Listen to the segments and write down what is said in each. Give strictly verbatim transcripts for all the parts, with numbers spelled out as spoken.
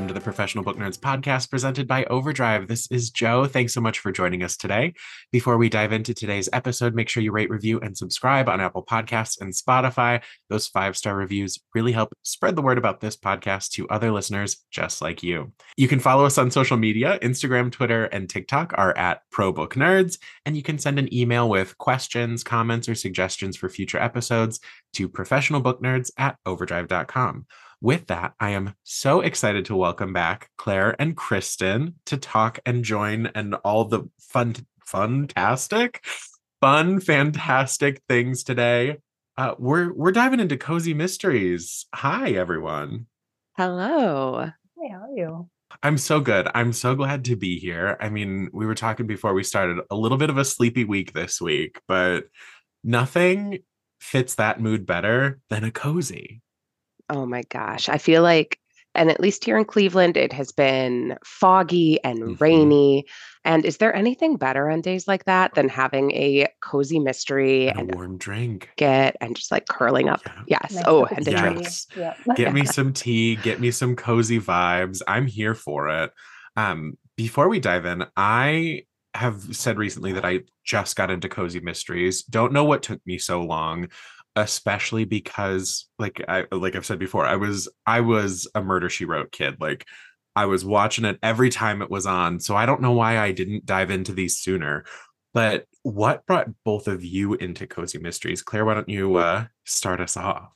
welcome to the Professional Book Nerds podcast presented by Overdrive. This is Joe. Thanks so much for joining us today. Before we dive into today's episode, make sure you rate, review, and subscribe on Apple Podcasts and Spotify. Those five-star reviews really help spread the word about this podcast to other listeners just like you. You can follow us on social media. Instagram, Twitter, and TikTok are at ProBookNerds, and you can send an email with questions, comments, or suggestions for future episodes to professionalbooknerds at overdrive dot com. With that, I am so excited to welcome back Claire and Kristen to talk and join and all the fun, fantastic, fun, fantastic things today. Uh, we're we're diving into cozy mysteries. Hi, everyone. Hello. Hey, how are you? I'm so good. I'm so glad to be here. I mean, we were talking before we started, a little bit of a sleepy week this week, but nothing fits that mood better than a cozy. Oh my gosh. I feel like, and at least here in Cleveland, it has been foggy and Mhm. rainy. And is there anything better on days like that than having a cozy mystery And and a warm drink. get and just like curling up? Yeah. Yes. Nice Oh, cup of and a tea. drink. Yes. Yep. Get me some tea, get me some cozy vibes. I'm here for it. Um, before we dive in, I have said recently that I just got into cozy mysteries. Don't know what took me so long, especially because like I like I've said before, I was I was a Murder, She Wrote kid. Like I was watching it every time it was on. So I don't know why I didn't dive into these sooner. But what brought both of you into cozy mysteries? Claire, why don't you uh, start us off?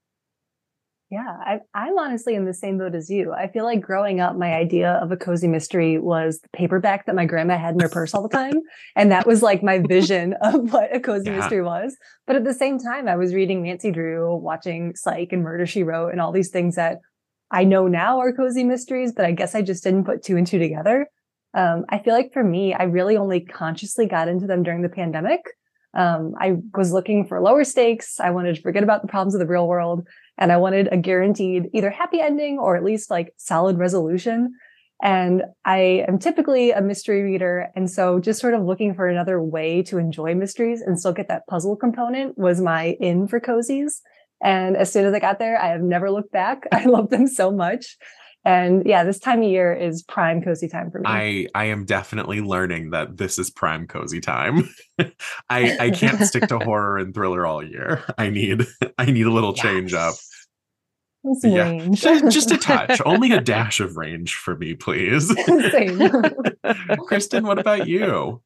Yeah, I, I'm honestly in the same boat as you. I feel like growing up, my idea of a cozy mystery was the paperback that my grandma had in her purse all the time. And that was like my vision of what a cozy Yeah. mystery was. But at the same time, I was reading Nancy Drew, watching Psych and Murder, She Wrote, and all these things that I know now are cozy mysteries, but I guess I just didn't put two and two together. Um, I feel like for me, I really only consciously got into them during the pandemic. Um, I was looking for lower stakes. I wanted to forget about the problems of the real world. And I wanted a guaranteed either happy ending or at least like solid resolution. And I am typically a mystery reader. And so just sort of looking for another way to enjoy mysteries and still get that puzzle component was my in for cozies. And as soon as I got there, I have never looked back. I love them so much. And yeah, this time of year is prime cozy time for me. I I am definitely learning that this is prime cozy time. I I can't stick to horror and thriller all year. I need I need a little change up. Some Yeah, range. just, just a touch, only a dash of range for me, please. Same. Kristen, what about you?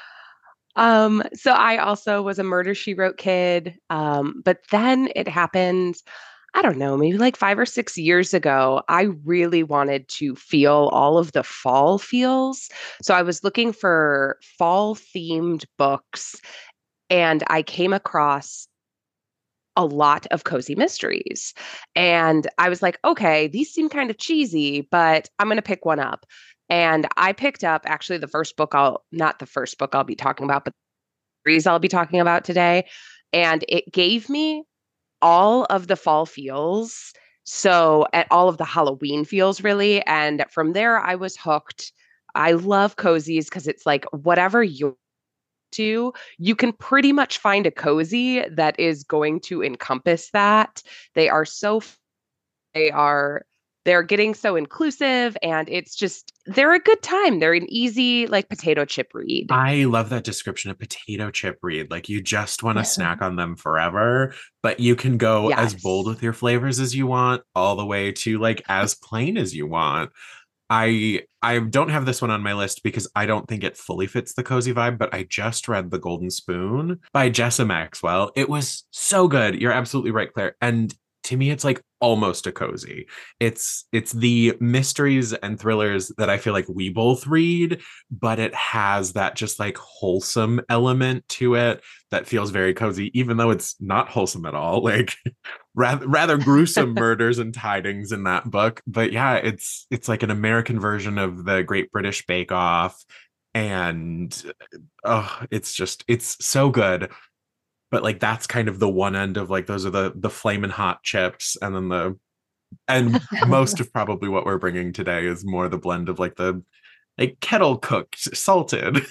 Um, so I also was a Murder, She Wrote kid. Um, but then it happened, I don't know, maybe like five or six years ago. I really wanted to feel all of the fall feels. So I was looking for fall themed books and I came across a lot of cozy mysteries. And I was like, okay, these seem kind of cheesy, but I'm going to pick one up. And I picked up actually the first book I'll, not the first book I'll be talking about, but the series I'll be talking about today. And it gave me all of the fall feels. So, at all of the Halloween feels, really. And from there, I was hooked. I love cozies because it's like whatever you're to, you can pretty much find a cozy that is going to encompass that. They are so, they are, they're getting so inclusive and it's just, they're a good time. They're an easy, like potato chip read. I love that description of potato chip read. Like you just want to snack on them forever, but you can go Yes. as bold with your flavors as you want, all the way to like as plain as you want. I I don't have this one on my list because I don't think it fully fits the cozy vibe, but I just read The Golden Spoon by Jessa Maxwell. It was so good. You're absolutely right, Claire. And to me, it's like almost a cozy. It's it's the mysteries and thrillers that I feel like we both read, but it has that just like wholesome element to it that feels very cozy, even though it's not wholesome at all. Like rather rather gruesome murders and tidings in that book. But yeah, it's it's like an American version of the Great British Bake Off. And oh, it's just it's so good. But like that's kind of the one end of like those are the the flaming hot chips, and then the and most of probably what we're bringing today is more the blend of like the like kettle cooked salted.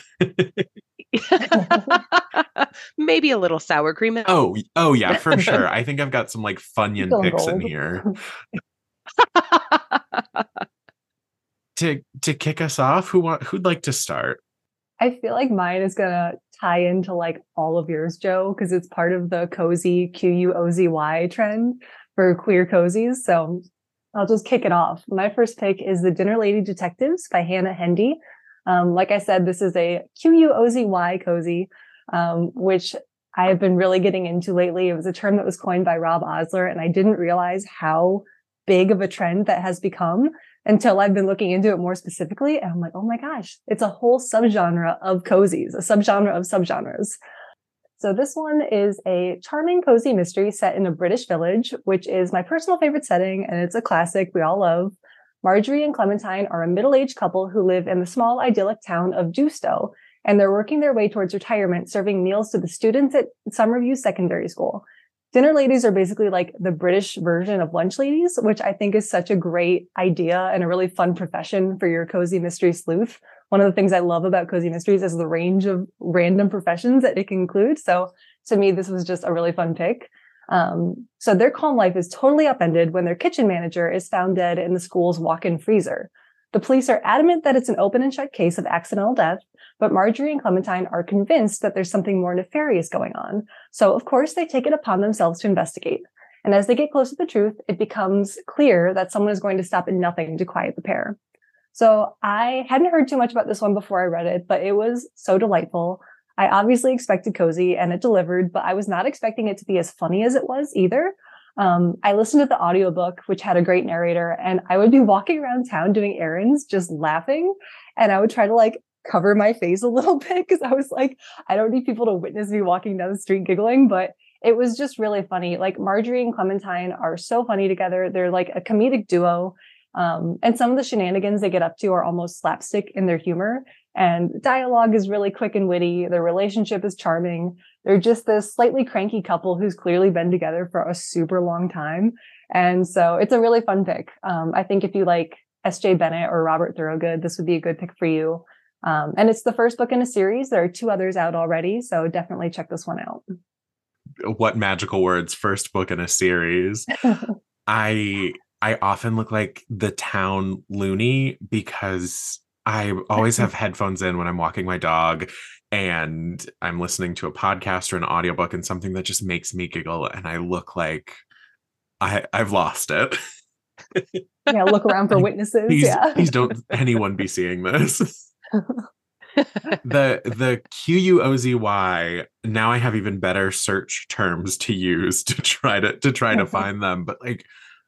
Maybe a little sour cream. oh oh yeah, for sure. I think I've got some like Funyun Going picks in gold. here. to to kick us off, who want who'd like to start? I feel like mine is gonna tie into like all of yours, Joe, because it's part of the cozy Q U O Z Y trend for queer cozies. So I'll just kick it off. My first pick is The Dinner Lady Detectives by Hannah Hendy. Um, like I said, this is a Q U O Z Y cozy, um, which I have been really getting into lately. It was a term that was coined by Rob Osler, and I didn't realize how big of a trend that has become until I've been looking into it more specifically. And I'm like, oh my gosh, it's a whole subgenre of cozies, a subgenre of subgenres. So this one is a charming cozy mystery set in a British village, which is my personal favorite setting, and it's a classic we all love. Marjorie and Clementine are a middle-aged couple who live in the small idyllic town of Dewstow, and they're working their way towards retirement, serving meals to the students at Summerview Secondary School. Dinner ladies are basically like the British version of lunch ladies, which I think is such a great idea and a really fun profession for your cozy mystery sleuth. One of the things I love about cozy mysteries is the range of random professions that it can include. So to me, this was just a really fun pick. Um, so their calm life is totally upended when their kitchen manager is found dead in the school's walk-in freezer. The police are adamant that it's an open and shut case of accidental death, but Marjorie and Clementine are convinced that there's something more nefarious going on. So, of course, they take it upon themselves to investigate. And as they get close to the truth, it becomes clear that someone is going to stop at nothing to quiet the pair. So I hadn't heard too much about this one before I read it, but it was so delightful. I obviously expected cozy, and it delivered, but I was not expecting it to be as funny as it was either. Um, I listened to the audiobook, which had a great narrator, and I would be walking around town doing errands, just laughing. And I would try to like cover my face a little bit because I was like, I don't need people to witness me walking down the street giggling, but it was just really funny. Like Marjorie and Clementine are so funny together. They're like a comedic duo. Um, and some of the shenanigans they get up to are almost slapstick in their humor. And dialogue is really quick and witty. Their relationship is charming. They're just this slightly cranky couple who's clearly been together for a super long time. And so it's a really fun pick. Um, I think if you like S J Bennett or Robert Thorogood, this would be a good pick for you. Um, and it's the first book in a series. There are two others out already. So definitely check this one out. What magical words, first book in a series. I I often look like the town loony because I always have headphones in when I'm walking my dog and I'm listening to a podcast or an audiobook and something that just makes me giggle and I look like I, I've lost it. Yeah, look around for witnesses. Please, yeah. please don't anyone be seeing this. the the Q U O Z Y, now I have even better search terms to use to try to to try to find them. But like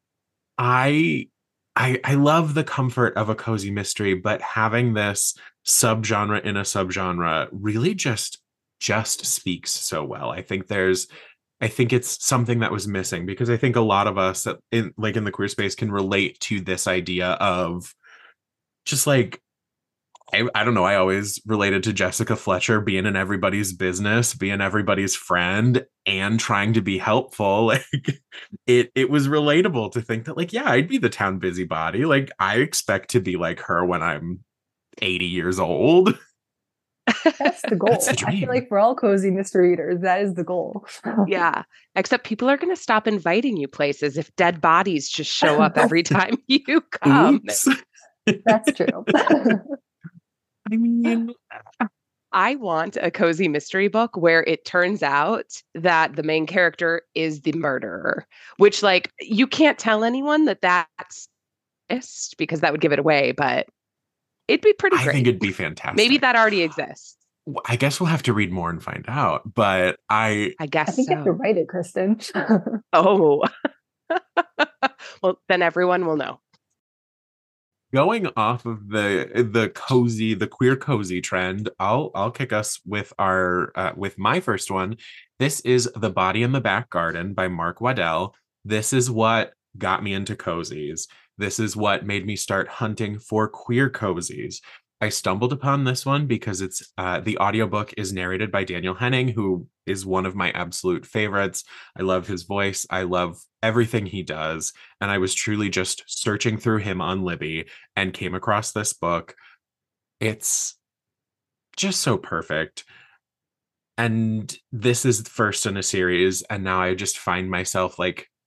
I I I love the comfort of a cozy mystery, but having this subgenre in a subgenre really just just speaks so well. I think there's I think it's something that was missing because I think a lot of us that in like in the queer space can relate to this idea of just like I, I don't know. I always related to Jessica Fletcher being in everybody's business, being everybody's friend, and trying to be helpful. Like it, it was relatable to think that, like, yeah, I'd be the town busybody. Like I expect to be like her when I'm eighty years old. That's the goal. That's the I dream. feel like for all cozy mystery readers, that is the goal. Yeah. Except people are going to stop inviting you places if dead bodies just show up every time you come. Oops. That's true. I mean, I want a cozy mystery book where it turns out that the main character is the murderer, which like you can't tell anyone that that's because that would give it away, but it'd be pretty great. I think it'd be fantastic. Maybe that already exists. I guess we'll have to read more and find out, but I I guess I think so. you have to write it, Kristen. Oh. Well, then everyone will know. Going off of the the cozy, the queer cozy trend, I'll I'll kick us with our uh, with my first one. This is The Body in the Back Garden by Mark Waddell. This is what got me into cozies. This is what made me start hunting for queer cozies. I stumbled upon this one because it's uh, the audiobook is narrated by Daniel Henning, who is one of my absolute favorites. I love his voice. I love everything he does. And I was truly just searching through him on Libby and came across this book. It's just so perfect. And this is first in a series. And now I just find myself like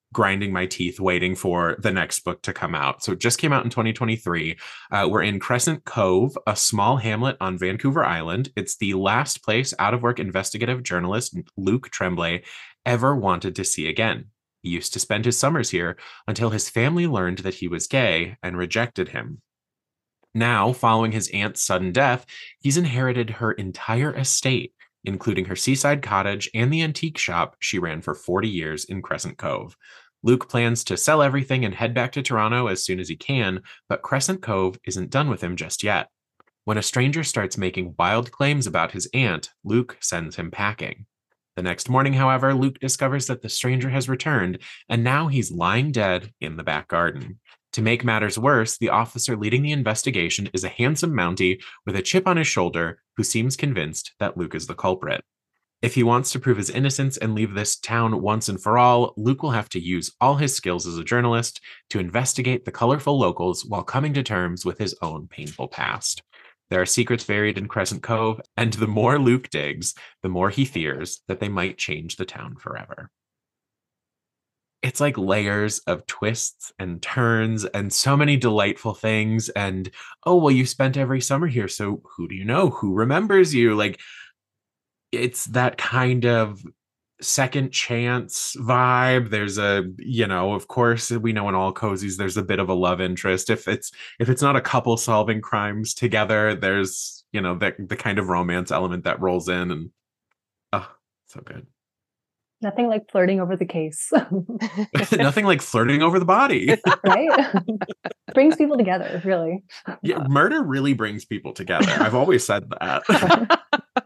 grinding my teeth waiting for the next book to come out. So it just came out in twenty twenty-three. Uh, we're in Crescent Cove, a small hamlet on Vancouver Island. It's the last place out of work investigative journalist Luke Tremblay ever wanted to see again. He used to spend his summers here until his family learned that he was gay and rejected him. Now, following his aunt's sudden death, he's inherited her entire estate, including her seaside cottage and the antique shop she ran for forty years in Crescent Cove. Luke plans to sell everything and head back to Toronto as soon as he can, but Crescent Cove isn't done with him just yet. When a stranger starts making wild claims about his aunt, Luke sends him packing. The next morning, however, Luke discovers that the stranger has returned, and now he's lying dead in the back garden. To make matters worse, the officer leading the investigation is a handsome Mountie with a chip on his shoulder who seems convinced that Luke is the culprit. If he wants to prove his innocence and leave this town once and for all, Luke will have to use all his skills as a journalist to investigate the colorful locals while coming to terms with his own painful past. There are secrets buried in Crescent Cove, and the more Luke digs, the more he fears that they might change the town forever. It's like layers of twists and turns and so many delightful things. And, oh, well, you spent every summer here, so who do you know? Who remembers you? Like, it's that kind of second chance vibe. There's a, you know, of course, we know in all cozies there's a bit of a love interest. If it's if it's not a couple solving crimes together, there's, you know, the, the kind of romance element that rolls in, and oh, so good. Nothing like flirting over the case. Nothing like flirting over the body. Right? Brings people together, really. Yeah, murder really brings people together. I've always said that.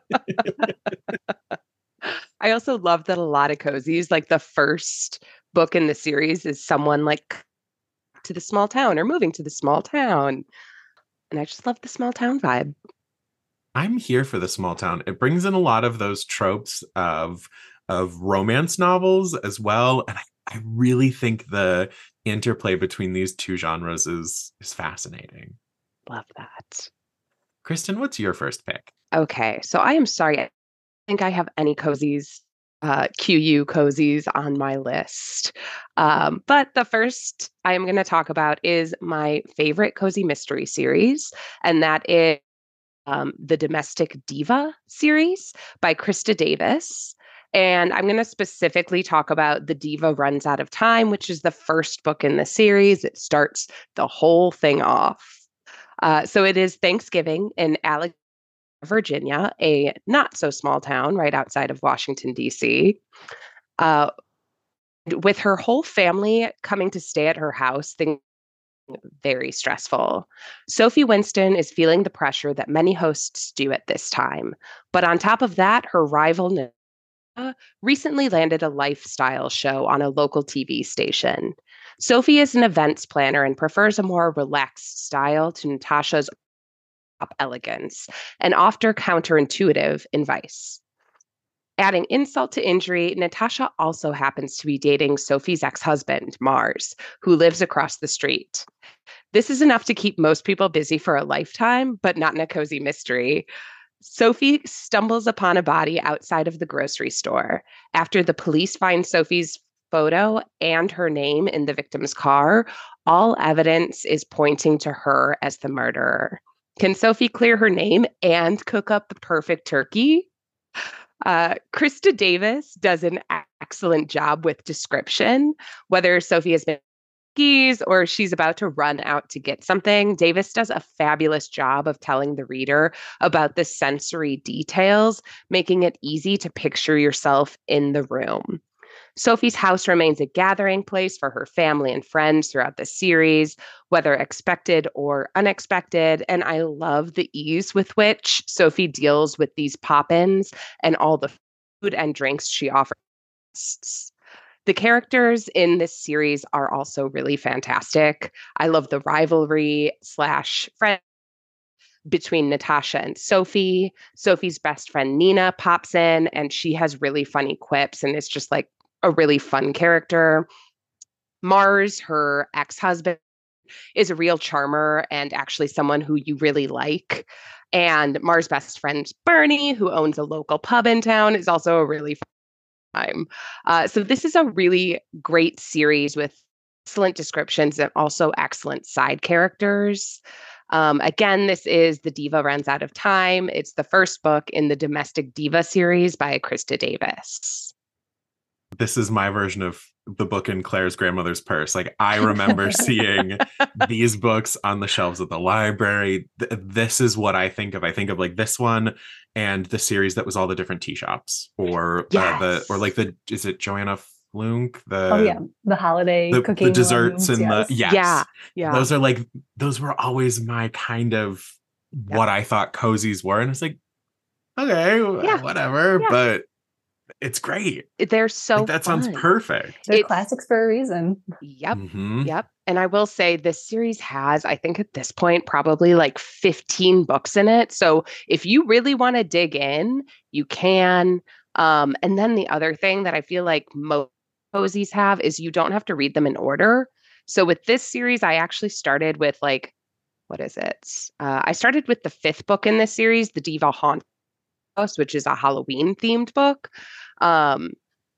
I also love that a lot of cozies, like the first book in the series is someone like to the small town or moving to the small town. And I just love the small town vibe. I'm here for the small town. It brings in a lot of those tropes of of romance novels as well. And I, I really think the interplay between these two genres is is fascinating. Love that. Kristen, what's your first pick? Okay, so I am sorry. I think I have any cozies, uh, Q U cozies on my list. Um, but the first I am going to talk about is my favorite cozy mystery series, and that is um, the Domestic Diva series by Krista Davis. And I'm going to specifically talk about The Diva Runs Out of Time, which is the first book in the series. It starts the whole thing off. Uh, so it is Thanksgiving in Alexandria, Virginia, a not so small town right outside of Washington, D C. Uh, with her whole family coming to stay at her house, things very stressful. Sophie Winston is feeling the pressure that many hosts do at this time. But on top of that, her rival recently landed a lifestyle show on a local T V station. Sophie is an events planner and prefers a more relaxed style to Natasha's elegance and often counterintuitive advice. Adding insult to injury, Natasha also happens to be dating Sophie's ex-husband, Mars, who lives across the street. This is enough to keep most people busy for a lifetime, but not in a cozy mystery. Sophie stumbles upon a body outside of the grocery store. After the police find Sophie's photo and her name in the victim's car, all evidence is pointing to her as the murderer. Can Sophie clear her name and cook up the perfect turkey? Uh, Krista Davis does an excellent job with description, whether Sophie has been skis or she's about to run out to get something. Davis does a fabulous job of telling the reader about the sensory details, making it easy to picture yourself in the room. Sophie's house remains a gathering place for her family and friends throughout the series, whether expected or unexpected. And I love the ease with which Sophie deals with these pop-ins and all the food and drinks she offers. The characters in this series are also really fantastic. I love the rivalry slash friend between Natasha and Sophie. Sophie's best friend Nina pops in and she has really funny quips and it's just like a really fun character. Mars, her ex-husband, is a real charmer and actually someone who you really like. And Mars' best friend Bernie, who owns a local pub in town, is also a really fun time. Uh, so this is a really great series with excellent descriptions and also excellent side characters. Um, again, this is The Diva Runs Out of Time. It's the first book in the Domestic Diva series by Krista Davis. This is my version of the book in Claire's grandmother's purse. Like, I remember seeing these books on the shelves at the library. Th- this is what I think of. I think of like this one and the series that was all the different tea shops, or Yes. uh, the or like the is it Joanna Flunk? The Oh yeah, the holiday the, cooking the desserts ones, and yes. the yes. Yeah, yeah. Those are like those were always my kind of Yep. what I thought cozies were, and it's like, okay, Yeah. whatever, Yeah. but it's great. They're so Like, that sounds fun. perfect. They're It's- classics for a reason. Yep. Mhm. Yep. And I will say this series has, I think at this point, probably like fifteen books in it. So if you really want to dig in, you can. Um, and then the other thing that I feel like most cozies have is you don't have to read them in order. So with this series, I actually started with like, what is it? Uh, I started with the fifth book in this series, The Diva Haunt House, which is a Halloween themed book. Um,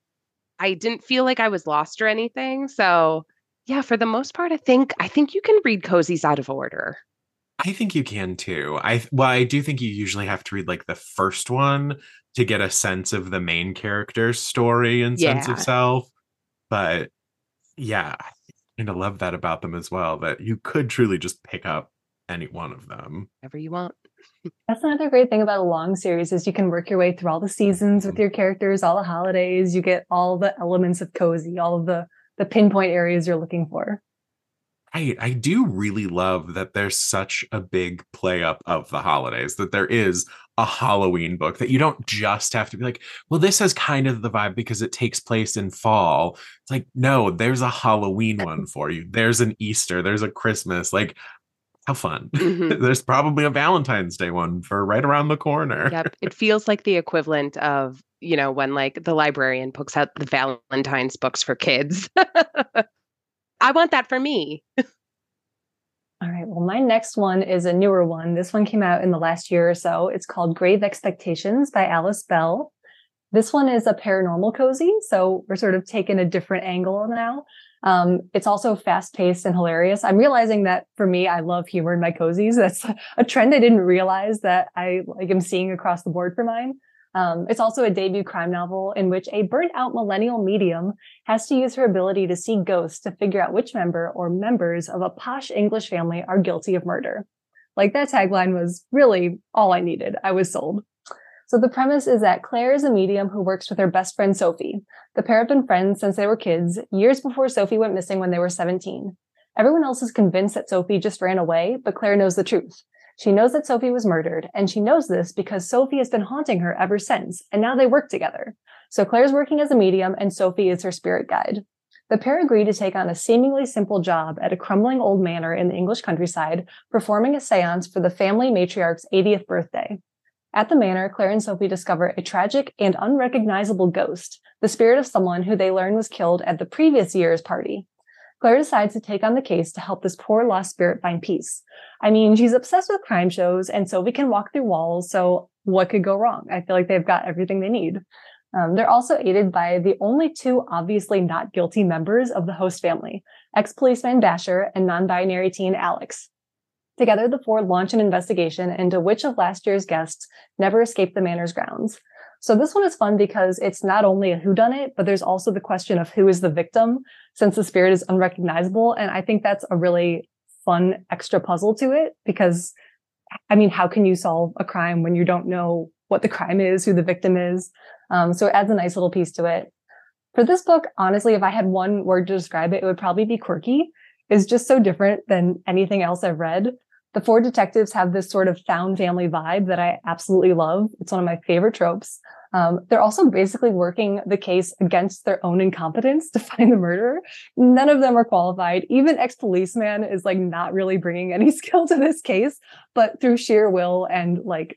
I didn't feel like I was lost or anything. So yeah, for the most part, I think I think you can read cozies out of order. I think you can too. I well, I do think you usually have to read like the first one to get a sense of the main character's story and sense of Yeah. self. But yeah, I kind of love that about them as well, that you could truly just pick up any one of them. Whatever you want. That's another great thing about a long series is you can work your way through all the seasons with your characters, all the holidays. You get all the elements of cozy, all of the the pinpoint areas you're looking for. I, I do really love that there's such a big play up of the holidays, that there is a Halloween book, that you don't just have to be like, well, this has kind of the vibe because it takes place in fall. It's like, no, there's a Halloween one for you. There's an Easter, there's a Christmas. Like, how fun. Mhm. There's probably a Valentine's Day one for right around the corner. Yep. It feels like the equivalent of, you know, when like the librarian puts out the Valentine's books for kids. I want that for me. All right. Well, my next one is a newer one. This one came out in the last year or so. It's called Grave Expectations by Alice Bell. This one is a paranormal cozy, so we're sort of taking a different angle now. Um, it's also fast-paced and hilarious. I'm realizing that for me, I love humor in my cozies. That's a trend I didn't realize that I like am seeing across the board for mine. Um, it's also a debut crime novel in which a burnt-out millennial medium has to use her ability to see ghosts to figure out which member or members of a posh English family are guilty of murder. Like, that tagline was really all I needed. I was sold. So the premise is that Claire is a medium who works with her best friend, Sophie. The pair have been friends since they were kids, years before Sophie went missing when they were seventeen. Everyone else is convinced that Sophie just ran away, but Claire knows the truth. She knows that Sophie was murdered, and she knows this because Sophie has been haunting her ever since, and now they work together. So Claire's working as a medium, and Sophie is her spirit guide. The pair agree to take on a seemingly simple job at a crumbling old manor in the English countryside, performing a seance for the family matriarch's eightieth birthday. At the manor, Claire and Sophie discover a tragic and unrecognizable ghost, the spirit of someone who they learn was killed at the previous year's party. Claire decides to take on the case to help this poor lost spirit find peace. I mean, she's obsessed with crime shows, and Sophie can walk through walls, so what could go wrong? I feel like they've got everything they need. Um, they're also aided by the only two obviously not guilty members of the host family, ex-policeman Basher and non-binary teen Alex. Together, the four launch an investigation into which of last year's guests never escaped the manor's grounds. So this one is fun because it's not only a whodunit, but there's also the question of who is the victim, since the spirit is unrecognizable. And I think that's a really fun extra puzzle to it because, I mean, how can you solve a crime when you don't know what the crime is, who the victim is? Um, so it adds a nice little piece to it. For this book, honestly, if I had one word to describe it, it would probably be quirky. It's just so different than anything else I've read. The four detectives have this sort of found family vibe that I absolutely love. It's one of my favorite tropes. Um, they're also basically working the case against their own incompetence to find the murderer. None of them are qualified. Even ex-policeman is like not really bringing any skill to this case, but through sheer will and like,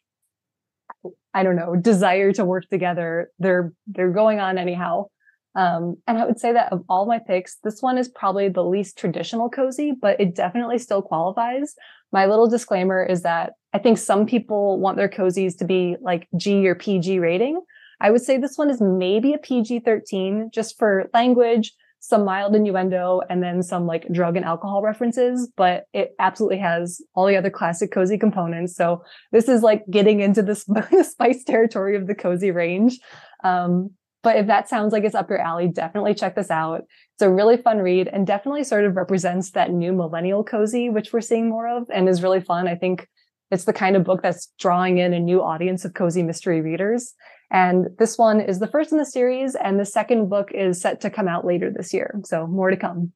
I don't know, desire to work together, they're they're going on anyhow. Um, and I would say that of all my picks, this one is probably the least traditional cozy, but it definitely still qualifies. My little disclaimer is that I think some people want their cozies to be like G or P G rating. I would say this one is maybe a P G thirteen just for language, some mild innuendo, and then some like drug and alcohol references, but it absolutely has all the other classic cozy components. So this is like getting into the, sp- the spice territory of the cozy range. Um, but if that sounds like it's up your alley, definitely check this out. It's a really fun read and definitely sort of represents that new millennial cozy, which we're seeing more of and is really fun. I think it's the kind of book that's drawing in a new audience of cozy mystery readers. And this one is the first in the series, and the second book is set to come out later this year. So more to come.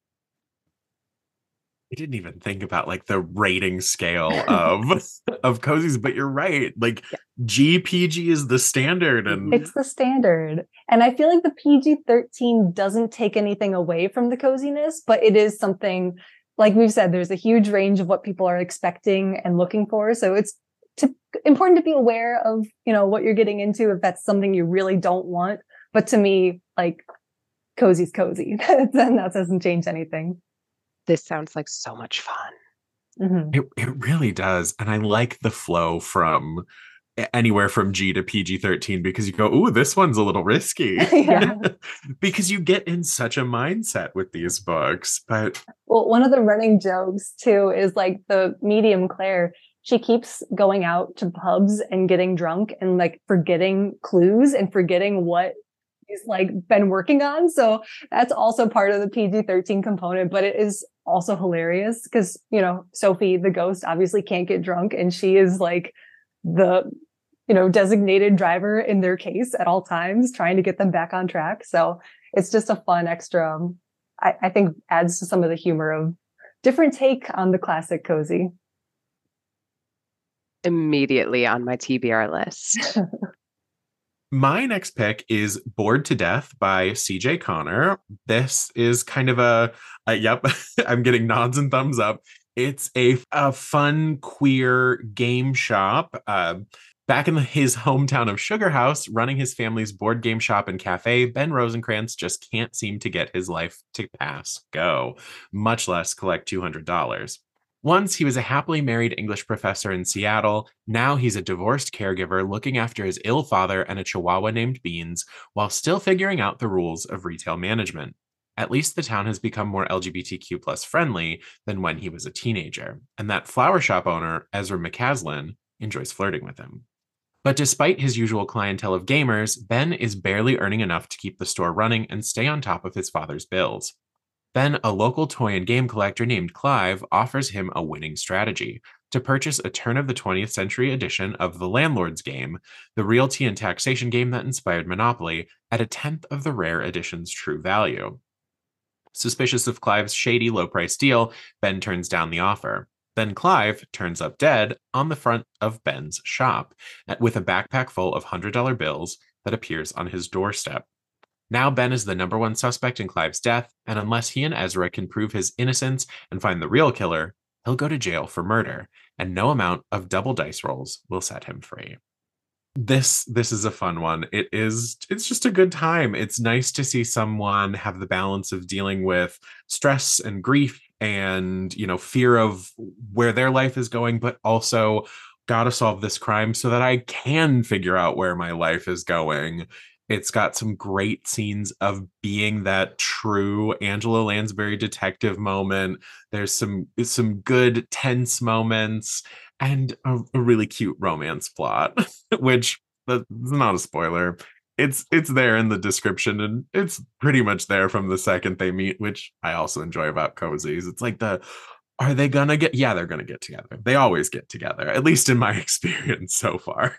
I didn't even think about like the rating scale of of cozies, but you're right. Like yeah. G P G is the standard, and it's the standard. And I feel like the P G thirteen doesn't take anything away from the coziness, but it is something, like we've said, there's a huge range of what people are expecting and looking for. So it's to, important to be aware of, you know, what you're getting into if that's something you really don't want. But to me, like, cozy's cozy. Then that doesn't change anything. This sounds like so much fun. Mm-hmm. it, it really does. And I like the flow from anywhere from G to P G thirteen because you go, ooh, this one's a little risky. Yeah. Because you get in such a mindset with these books. But well, one of the running jokes too is like the medium Claire, she keeps going out to pubs and getting drunk and like forgetting clues and forgetting what he's like been working on. So that's also part of the P G thirteen component, but it is also hilarious because, you know, Sophie, the ghost, obviously can't get drunk and she is like the, you know, designated driver in their case at all times, trying to get them back on track. So it's just a fun extra, um, I, I think adds to some of the humor of different take on the classic cozy. Immediately on my T B R list. My next pick is Bored to Death by C J Connor. This is kind of a, a yep, I'm getting nods and thumbs up. It's a, a fun, queer game shop. Uh, back in the, his hometown of Sugar House, running his family's board game shop and cafe, Ben Rosencrantz just can't seem to get his life to pass go, much less collect two hundred dollars. Once he was a happily married English professor in Seattle, now he's a divorced caregiver looking after his ill father and a chihuahua named Beans, while still figuring out the rules of retail management. At least the town has become more L G B T Q plus friendly than when he was a teenager, and that flower shop owner, Ezra McCaslin, enjoys flirting with him. But despite his usual clientele of gamers, Ben is barely earning enough to keep the store running and stay on top of his father's bills. Then a local toy and game collector named Clive offers him a winning strategy to purchase a turn of the twentieth century edition of The Landlord's Game, the realty and taxation game that inspired Monopoly, at a tenth of the rare edition's true value. Suspicious of Clive's shady low-price deal, Ben turns down the offer. Then Clive turns up dead on the front of Ben's shop with a backpack full of one hundred dollar bills that appears on his doorstep. Now Ben is the number one suspect in Clive's death, and unless he and Ezra can prove his innocence and find the real killer, he'll go to jail for murder, and no amount of double dice rolls will set him free. This this is a fun one. It is it's just a good time. It's nice to see someone have the balance of dealing with stress and grief and, you know, fear of where their life is going, but also gotta solve this crime so that I can figure out where my life is going. It's got some great scenes of being that true Angela Lansbury detective moment. There's some some good tense moments and a, a really cute romance plot, which that's not a spoiler. It's it's there in the description and it's pretty much there from the second they meet, which I also enjoy about cozies. It's like the, are they gonna get? Yeah, they're gonna get together. They always get together, at least in my experience so far.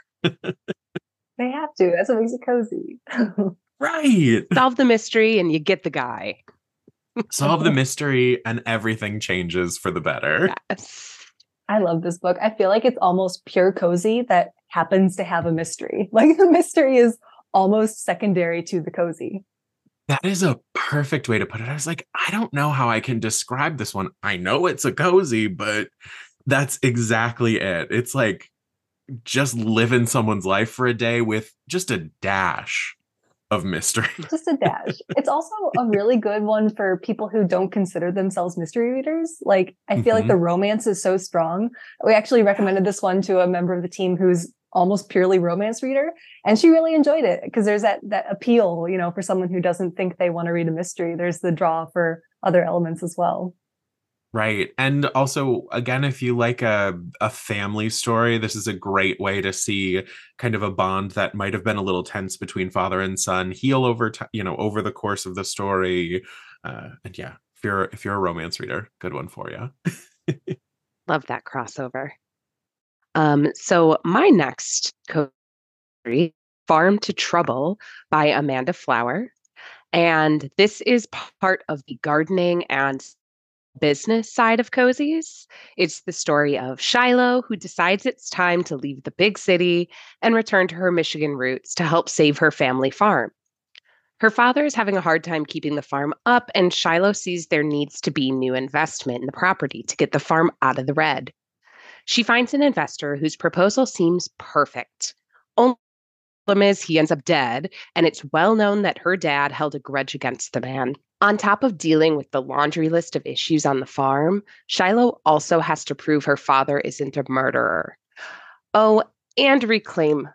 They have to. That's what makes it cozy. Right. Solve the mystery and you get the guy. Solve the mystery and everything changes for the better. Yes. I love this book. I feel like it's almost pure cozy that happens to have a mystery. Like the mystery is almost secondary to the cozy. That is a perfect way to put it. I was like, I don't know how I can describe this one. I know it's a cozy, but that's exactly it. It's like just living someone's life for a day with just a dash of mystery. Just a dash. It's also a really good one for people who don't consider themselves mystery readers. Like, I feel mm-hmm. like the romance is so strong. We actually recommended this one to a member of the team who's almost purely romance reader. And she really enjoyed it because there's that that appeal, you know, for someone who doesn't think they want to read a mystery. There's the draw for other elements as well. Right. And also, again, if you like a, a family story, this is a great way to see kind of a bond that might have been a little tense between father and son heal over time, you know, over the course of the story. Uh, and yeah, if you're if you're a romance reader, good one for you. Love that crossover. Um, so my next story, Farm to Trouble by Amanda Flower. And this is part of the gardening and business side of cozies. It's the story of Shiloh, who decides it's time to leave the big city and return to her Michigan roots to help save her family farm. Her father is having a hard time keeping the farm up, and Shiloh sees there needs to be new investment in the property to get the farm out of the red. She finds an investor whose proposal seems perfect. Only problem is he ends up dead, and it's well known that her dad held a grudge against the man. On top of dealing with the laundry list of issues on the farm, Shiloh also has to prove her father isn't a murderer. Oh, and reclaim.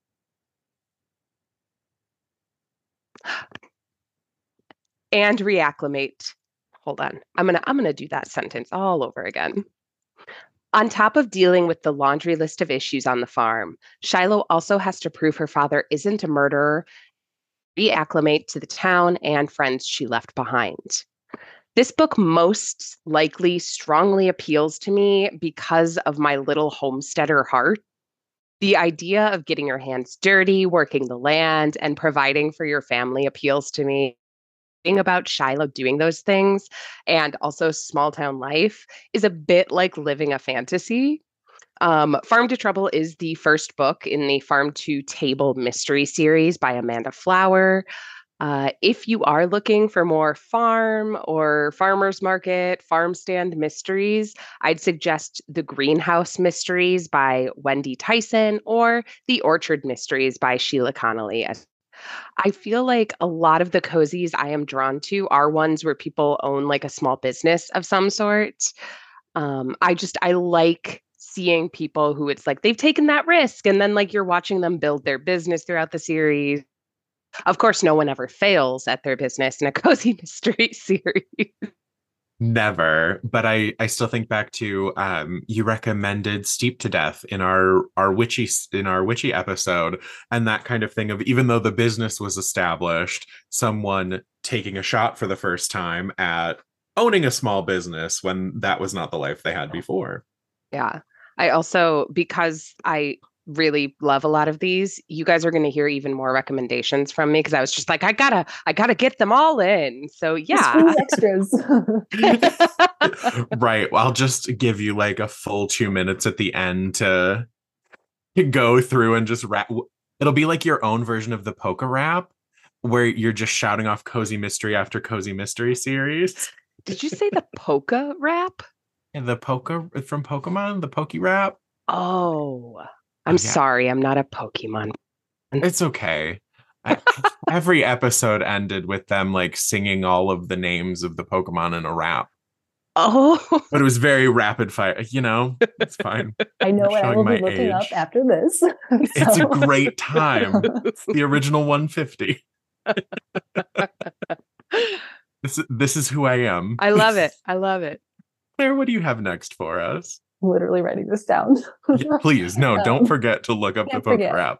And reacclimate. Hold on. I'm going to I'm going to do that sentence all over again. On top of dealing with the laundry list of issues on the farm, Shiloh also has to prove her father isn't a murderer, reacclimate to the town and friends she left behind. This book most likely strongly appeals to me because of my little homesteader heart. The idea of getting your hands dirty, working the land, and providing for your family appeals to me. Thing about Shiloh doing those things and also small town life is a bit like living a fantasy. Um, Farm to Trouble is the first book in the Farm to Table mystery series by Amanda Flower. Uh, if you are looking for more farm or farmers market, farm stand mysteries, I'd suggest The Greenhouse Mysteries by Wendy Tyson or The Orchard Mysteries by Sheila Connolly. I feel like a lot of the cozies I am drawn to are ones where people own like a small business of some sort. Um, I just, I like seeing people who it's like they've taken that risk and then like you're watching them build their business throughout the series. Of course, no one ever fails at their business in a cozy mystery series. Never, but I I still think back to um you recommended Steep to Death in our our witchy in our witchy episode, and that kind of thing of even though the business was established, someone taking a shot for the first time at owning a small business when that was not the life they had before. Yeah. I also, because I really love a lot of these, you guys are going to hear even more recommendations from me because I was just like, I gotta, I gotta get them all in. So yeah. Extras. Right. Well, I'll just give you like a full two minutes at the end to, to go through and just wrap. It'll be like your own version of the Poke Rap, where you're just shouting off cozy mystery after cozy mystery series. Did you say the Poke Rap? And the Poke from Pokemon, the Poke Rap. Oh, I'm oh, yeah. sorry. I'm not a Pokemon. It's okay. Every episode ended with them like singing all of the names of the Pokemon in a rap. Oh, but it was very rapid fire. You know, it's fine. I know what I will be looking age. up after this. So. It's a great time. It's the original one fifty. this, this is who I am. I love it. I love it. Claire, what do you have next for us? Literally writing this down. Yeah, please, no, um, don't forget to look up the Poke Rap.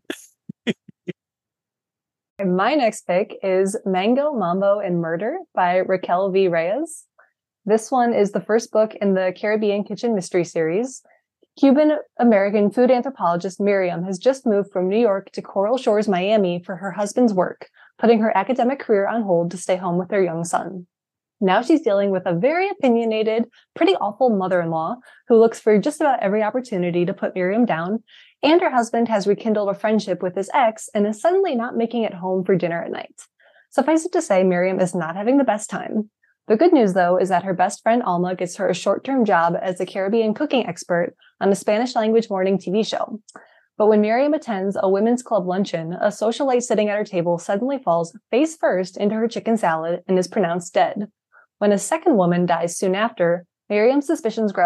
My next pick is Mango, Mambo, and Murder by Raquel V. Reyes. This one is the first book in the Caribbean Kitchen Mystery Series. Cuban-American food anthropologist Miriam has just moved from New York to Coral Shores, Miami for her husband's work, putting her academic career on hold to stay home with their young son. Now she's dealing with a very opinionated, pretty awful mother-in-law who looks for just about every opportunity to put Miriam down, and her husband has rekindled a friendship with his ex and is suddenly not making it home for dinner at night. Suffice it to say, Miriam is not having the best time. The good news, though, is that her best friend Alma gets her a short-term job as a Caribbean cooking expert on a Spanish-language morning T V show. But when Miriam attends a women's club luncheon, a socialite sitting at her table suddenly falls face first into her chicken salad and is pronounced dead. When a second woman dies soon after, Miriam's suspicions grow,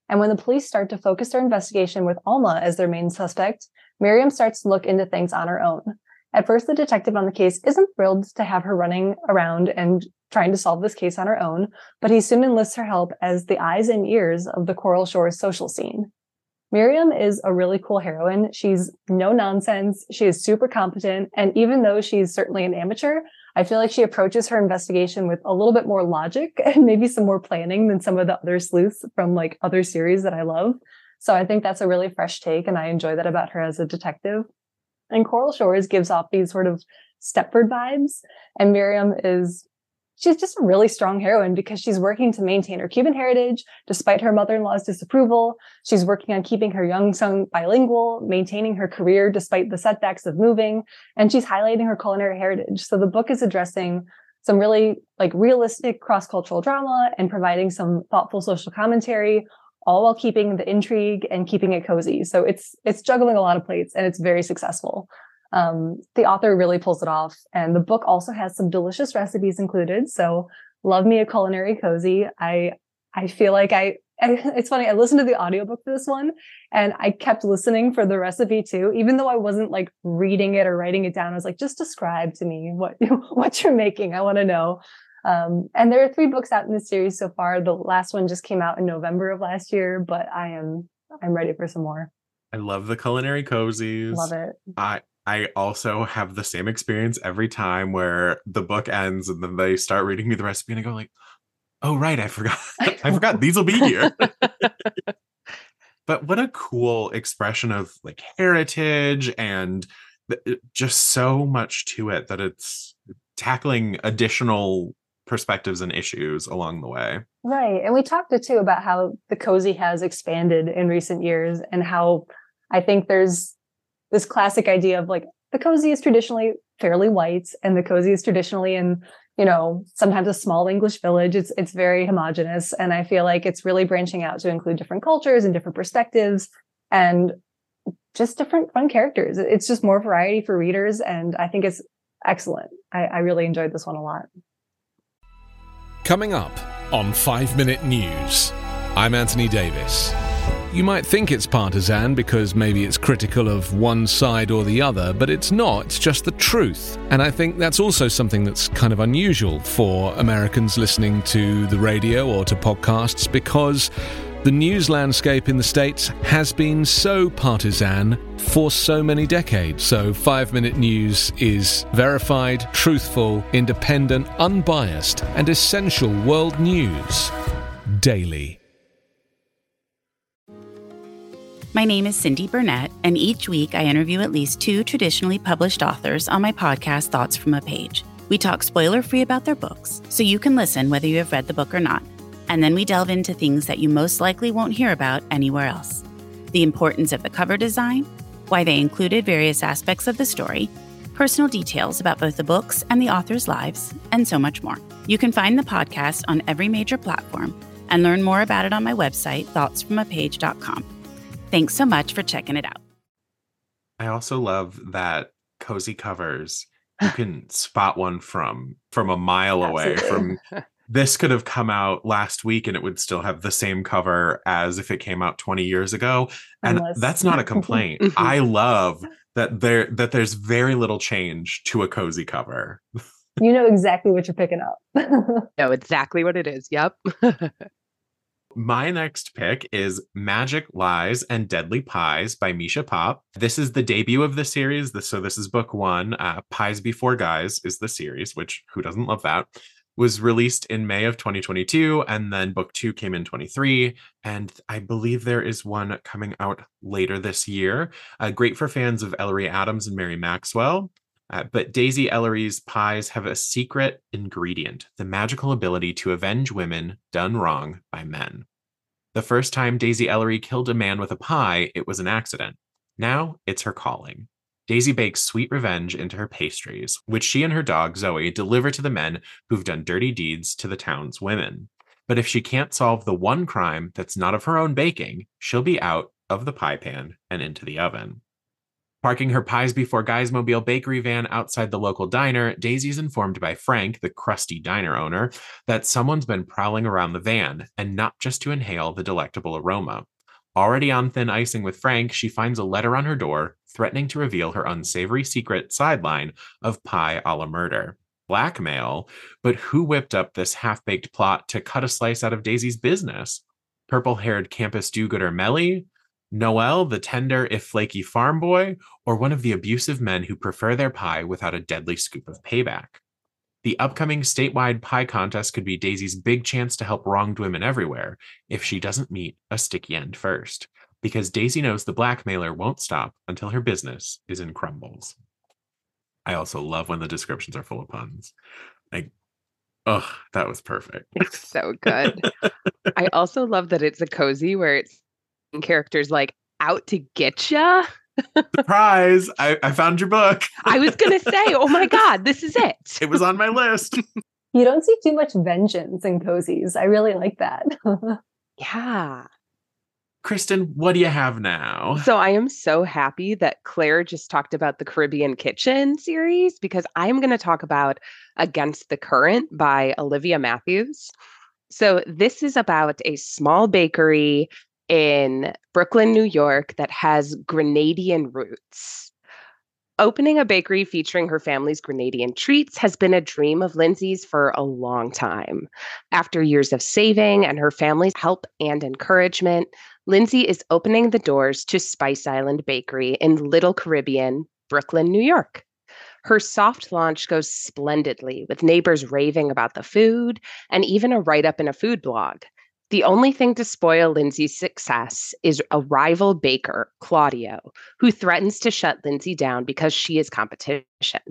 And when the police start to focus their investigation with Alma as their main suspect, Miriam starts to look into things on her own. At first, the detective on the case isn't thrilled to have her running around and trying to solve this case on her own, but he soon enlists her help as the eyes and ears of the Coral Shores social scene. Miriam is a really cool heroine. She's no nonsense. She is super competent. And even though she's certainly an amateur, I feel like she approaches her investigation with a little bit more logic and maybe some more planning than some of the other sleuths from like other series that I love. So I think that's a really fresh take, and I enjoy that about her as a detective. And Coral Shores gives off these sort of Stepford vibes. And Miriam is, she's just a really strong heroine because she's working to maintain her Cuban heritage despite her mother-in-law's disapproval. She's working on keeping her young son bilingual, maintaining her career despite the setbacks of moving, and she's highlighting her culinary heritage. So the book is addressing some really like realistic cross-cultural drama and providing some thoughtful social commentary, all while keeping the intrigue and keeping it cozy. So it's it's juggling a lot of plates, and it's very successful. Um, the author really pulls it off, and the book also has some delicious recipes included. So love me a culinary cozy. I I feel like I, I it's funny, I listened to the audiobook for this one, and I kept listening for the recipe too, even though I wasn't like reading it or writing it down. I was like, just describe to me what what you're making. I want to know. Um, and there are three books out in this series so far. The last one just came out in November of last year, but I am I'm ready for some more. I love the culinary cozies. Love it. I I also have the same experience every time where the book ends and then they start reading me the recipe and I go like, oh right, I forgot. I forgot these will be here. But what a cool expression of like heritage, and just so much to it that it's tackling additional perspectives and issues along the way. Right. And we talked too about how the cozy has expanded in recent years, and how I think there's this classic idea of like the cozy is traditionally fairly white, and the cozy is traditionally in, you know, sometimes a small English village. It's it's very homogenous. And I feel like it's really branching out to include different cultures and different perspectives and just different fun characters. It's just more variety for readers. And I think it's excellent. I, I really enjoyed this one a lot. Coming up on five minute News, I'm Anthony Davis. You might think it's partisan because maybe it's critical of one side or the other, but it's not. It's just the truth. And I think that's also something that's kind of unusual for Americans listening to the radio or to podcasts, because the news landscape in the States has been so partisan for so many decades. So five minute News is verified, truthful, independent, unbiased, and essential world news daily. My name is Cindy Burnett, and each week I interview at least two traditionally published authors on my podcast, Thoughts from a Page. We talk spoiler-free about their books, so you can listen whether you have read the book or not. And then we delve into things that you most likely won't hear about anywhere else. The importance of the cover design, why they included various aspects of the story, personal details about both the books and the authors' lives, and so much more. You can find the podcast on every major platform and learn more about it on my website, thoughts from a page dot com. Thanks so much for checking it out. I also love that cozy covers, you can spot one from from a mile away. From this could have come out last week and it would still have the same cover as if it came out twenty years ago. And Unless. That's not a complaint. I love that there that there's very little change to a cozy cover. You know exactly what you're picking up. Know exactly what it is. Yep. My next pick is Magic, Lies, and Deadly Pies by Misha Pop. This is the debut of the series. So this is book one. Uh, Pies Before Guys is the series, which who doesn't love that? Was released in May of twenty twenty-two, and then book two came in twenty-three. And I believe there is one coming out later this year. Uh, great for fans of Ellery Adams and Mary Maxwell. Uh, but Daisy Ellery's pies have a secret ingredient, the magical ability to avenge women done wrong by men. The first time Daisy Ellery killed a man with a pie, it was an accident. Now it's her calling. Daisy bakes sweet revenge into her pastries, which she and her dog, Zoe, deliver to the men who've done dirty deeds to the town's women. But if she can't solve the one crime that's not of her own baking, she'll be out of the pie pan and into the oven. Parking her Pies Before Guys mobile bakery van outside the local diner, Daisy's informed by Frank, the crusty diner owner, that someone's been prowling around the van, and not just to inhale the delectable aroma. Already on thin icing with Frank, she finds a letter on her door, threatening to reveal her unsavory secret sideline of pie a la murder. Blackmail, but who whipped up this half-baked plot to cut a slice out of Daisy's business? Purple-haired campus do-gooder Melly? Noel, the tender if flaky farm boy, or one of the abusive men who prefer their pie without a deadly scoop of payback? The upcoming statewide pie contest could be Daisy's big chance to help wronged women everywhere if she doesn't meet a sticky end first, because Daisy knows the blackmailer won't stop until her business is in crumbles. I also love when the descriptions are full of puns. Like, oh, that was perfect. It's so good. I also love that it's a cozy where it's characters like out to get ya. Surprise! I, I found your book. I was gonna say, oh my god, this is it. It was on my list. You don't see too much vengeance in cozies. I really like that. Yeah. Kristen, what do you have now? So I am so happy that Claire just talked about the Caribbean Kitchen series, because I'm going to talk about Against the Current by Olivia Matthews. So this is about a small bakery in Brooklyn, New York that has Grenadian roots. Opening a bakery featuring her family's Grenadian treats has been a dream of Lindsay's for a long time. After years of saving and her family's help and encouragement, Lindsay is opening the doors to Spice Island Bakery in Little Caribbean, Brooklyn, New York. Her soft launch goes splendidly, with neighbors raving about the food and even a write-up in a food blog. The only thing to spoil Lindsay's success is a rival baker, Claudio, who threatens to shut Lindsay down because she is competition.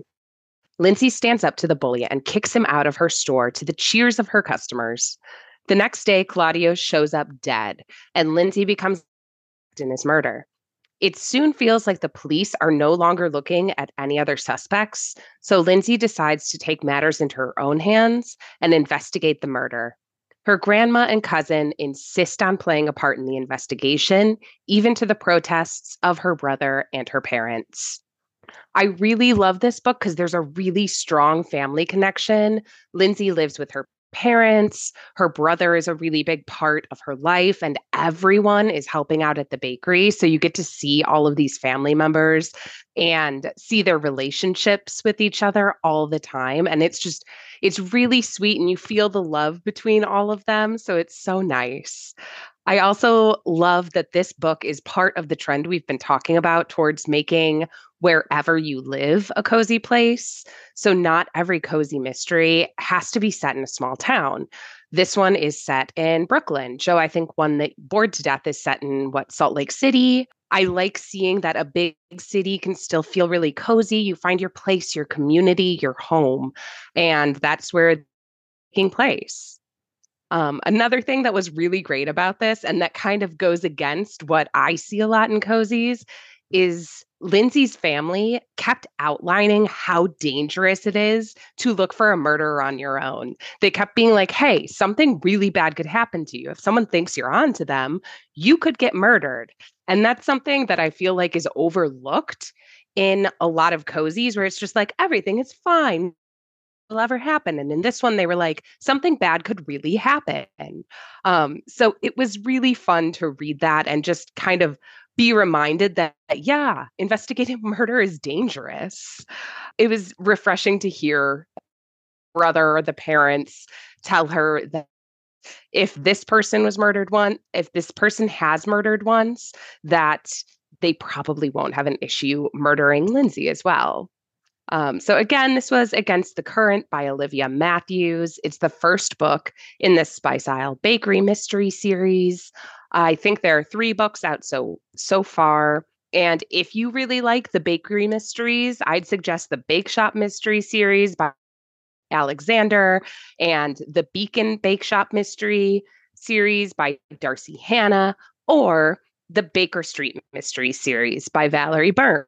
Lindsay stands up to the bully and kicks him out of her store to the cheers of her customers. The next day, Claudio shows up dead, and Lindsay becomes in his murder. It soon feels like the police are no longer looking at any other suspects, so Lindsay decides to take matters into her own hands and investigate the murder. Her grandma and cousin insist on playing a part in the investigation, even to the protests of her brother and her parents. I really love this book because there's a really strong family connection. Lindsay lives with her parents. Her brother is a really big part of her life, and everyone is helping out at the bakery. So you get to see all of these family members and see their relationships with each other all the time. And it's just, it's really sweet, and you feel the love between all of them. So it's so nice. I also love that this book is part of the trend we've been talking about towards making wherever you live a cozy place. So not every cozy mystery has to be set in a small town. This one is set in Brooklyn. Joe, I think one that bored to death is set in what, Salt Lake City. I like seeing that a big city can still feel really cozy. You find your place, your community, your home, and that's where it's taking place. Um, another thing that was really great about this, and that kind of goes against what I see a lot in cozies, is Lindsay's family kept outlining how dangerous it is to look for a murderer on your own. They kept being like, hey, something really bad could happen to you. If someone thinks you're on to them, you could get murdered. And that's something that I feel like is overlooked in a lot of cozies, where it's just like, everything is fine. Will ever happen. And in this one, they were like, something bad could really happen. Um, so it was really fun to read that and just kind of be reminded that, yeah, investigating murder is dangerous. It was refreshing to hear brother or the parents tell her that if this person was murdered once, if this person has murdered once, that they probably won't have an issue murdering Lindsay as well. Um, so again, this was Against the Current by Olivia Matthews. It's the first book in the Spice Isle Bakery Mystery series. I think there are three books out so so far. And if you really like the bakery mysteries, I'd suggest the Bake Shop Mystery series by Alexander and the Beacon Bake Shop Mystery series by Darcy Hannah, or the Baker Street Mystery series by Valerie Byrne.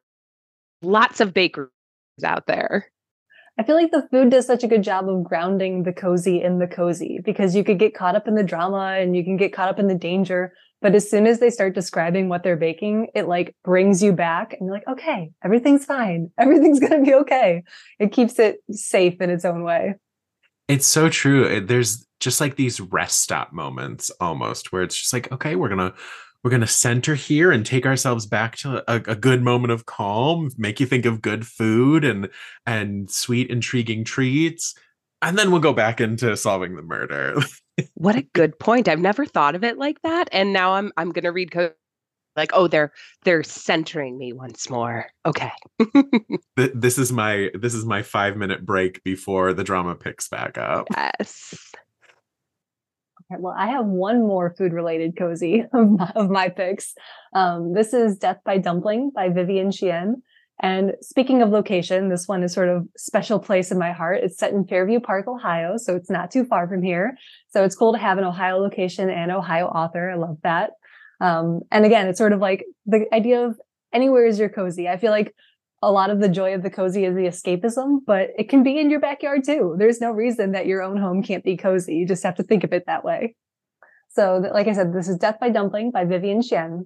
Lots of bakery out there. I feel like the food does such a good job of grounding the cozy in the cozy, because you could get caught up in the drama and you can get caught up in the danger, But as soon as they start describing what they're baking, it like brings you back and you're like, okay, everything's fine. Everything's going to be okay. It keeps it safe in its own way. It's so true. It- There's just like these rest stop moments almost where it's just like, okay, we're going to we're going to center here and take ourselves back to a, a good moment of calm, make you think of good food and and sweet, intriguing treats. And then we'll go back into solving the murder. What a good point. I've never thought of it like that. And now I'm I'm gonna read code like, oh, they're they're centering me once more. Okay. Th- This is my this is my five minute break before the drama picks back up. Yes. Okay, well, I have one more food related cozy of my, of my picks. Um, this is Death by Dumpling by Vivian Chien. And speaking of location, this one is sort of special place in my heart. It's set in Fairview Park, Ohio, so it's not too far from here. So it's cool to have an Ohio location and Ohio author. I love that. Um, and again, it's sort of like the idea of anywhere is your cozy. I feel like a lot of the joy of the cozy is the escapism, but it can be in your backyard too. There's no reason that your own home can't be cozy. You just have to think of it that way. So like I said, this is Death by Dumpling by Vivian Chien.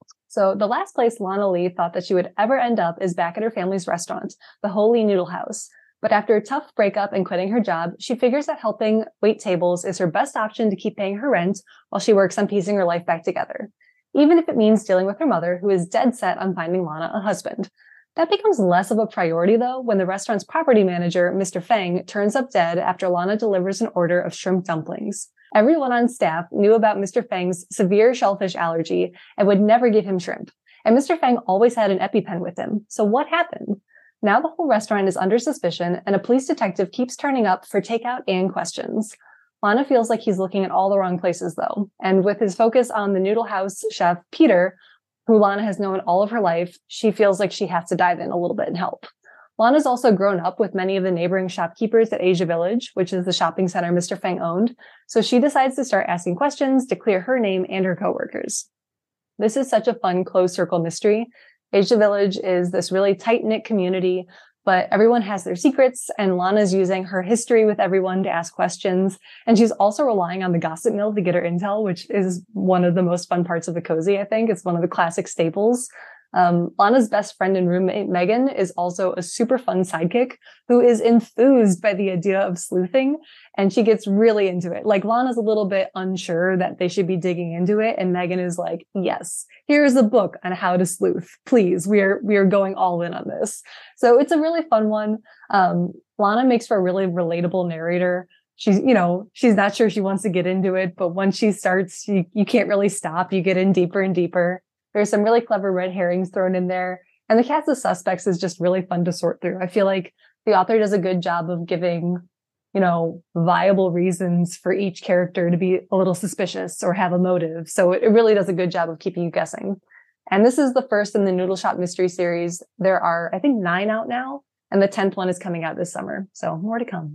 So the last place Lana Lee thought that she would ever end up is back at her family's restaurant, the Holy Noodle House. But after a tough breakup and quitting her job, she figures that helping wait tables is her best option to keep paying her rent while she works on piecing her life back together, even if it means dealing with her mother, who is dead set on finding Lana a husband. That becomes less of a priority, though, when the restaurant's property manager, Mister Fang, turns up dead after Lana delivers an order of shrimp dumplings. Everyone on staff knew about Mister Fang's severe shellfish allergy and would never give him shrimp. And Mister Fang always had an EpiPen with him. So what happened? Now the whole restaurant is under suspicion, and a police detective keeps turning up for takeout and questions. Lana feels like he's looking at all the wrong places, though. And with his focus on the Noodle House chef, Peter, who Lana has known all of her life, she feels like she has to dive in a little bit and help. Lana's also grown up with many of the neighboring shopkeepers at Asia Village, which is the shopping center Mister Fang owned, so she decides to start asking questions to clear her name and her coworkers. This is such a fun closed circle mystery. Asia Village is this really tight-knit community, but everyone has their secrets, and Lana's using her history with everyone to ask questions, and she's also relying on the gossip mill to get her intel, which is one of the most fun parts of the cozy, I think. It's one of the classic staples. Um, Lana's best friend and roommate, Megan, is also a super fun sidekick who is enthused by the idea of sleuthing, and she gets really into it. Like, Lana's a little bit unsure that they should be digging into it, and Megan is like, yes, here's a book on how to sleuth. Please, we are we are going all in on this. So it's a really fun one. Um, Lana makes for a really relatable narrator. She's, you know, she's not sure she wants to get into it, but once she starts, you, you can't really stop. You get in deeper and deeper. There's some really clever red herrings thrown in there. And the cast of suspects is just really fun to sort through. I feel like the author does a good job of giving, you know, viable reasons for each character to be a little suspicious or have a motive. So it, it really does a good job of keeping you guessing. And this is the first in the Noodle Shop Mystery Series. There are, I think, nine out now. And the tenth one is coming out this summer. So more to come.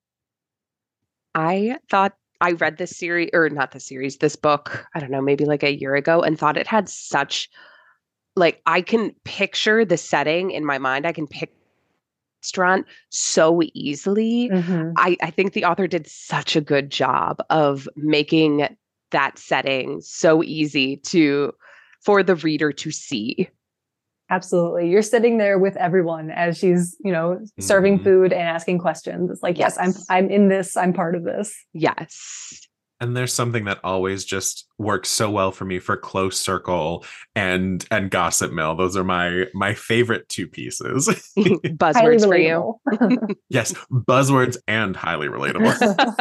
I thought I read this series, or not the series, this book, I don't know, maybe like a year ago, and thought it had such, like, I can picture the setting in my mind. I can pick restaurant so easily. Mm-hmm. I, I think the author did such a good job of making that setting so easy to, for the reader to see. Absolutely. You're sitting there with everyone as she's, you know, serving Mhm. food and asking questions. It's like, yes, I'm Yes. I'm in this. I'm part of this. Yes. And there's something that always just works so well for me for Close Circle and and Gossip Mill. Those are my my favorite two pieces. Highly Buzzwords for you. relatable. Yes, buzzwords and highly relatable.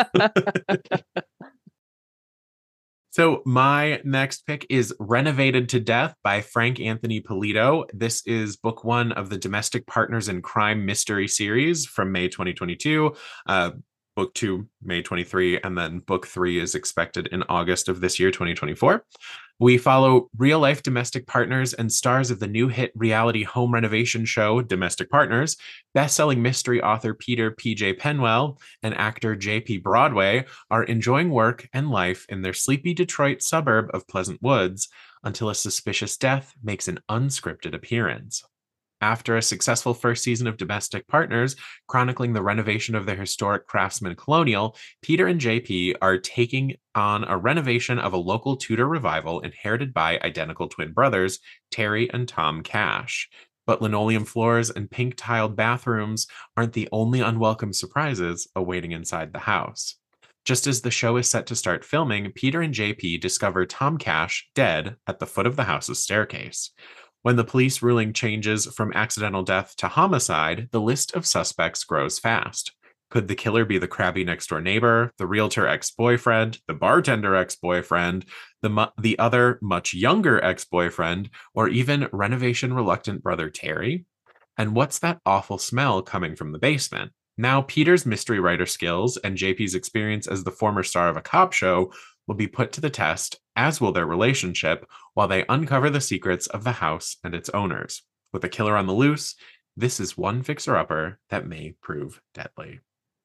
So my next pick is Renovated to Death by Frank Anthony Polito. This is book one of the Domestic Partners in Crime mystery series from May twenty twenty-two. Uh, book two, May twenty-three, and then book three is expected in August of this year, twenty twenty-four. We follow real-life domestic partners and stars of the new hit reality home renovation show, Domestic Partners, best-selling mystery author Peter P J Penwell and actor J P Broadway are enjoying work and life in their sleepy Detroit suburb of Pleasant Woods until a suspicious death makes an unscripted appearance. After a successful first season of Domestic Partners, chronicling the renovation of their historic Craftsman Colonial, Peter and J P are taking on a renovation of a local Tudor revival inherited by identical twin brothers, Terry and Tom Cash. But linoleum floors and pink-tiled bathrooms aren't the only unwelcome surprises awaiting inside the house. Just as the show is set to start filming, Peter and J P discover Tom Cash dead at the foot of the house's staircase. When the police ruling changes from accidental death to homicide, the list of suspects grows fast. Could the killer be the crabby next-door neighbor, the realtor ex-boyfriend, the bartender ex-boyfriend, the, mu- the other much younger ex-boyfriend, or even renovation-reluctant brother Terry? And what's that awful smell coming from the basement? Now, Peter's mystery writer skills and J P's experience as the former star of a cop show will be put to the test, as will their relationship, while they uncover the secrets of the house and its owners. With a killer on the loose, this is one fixer-upper that may prove deadly.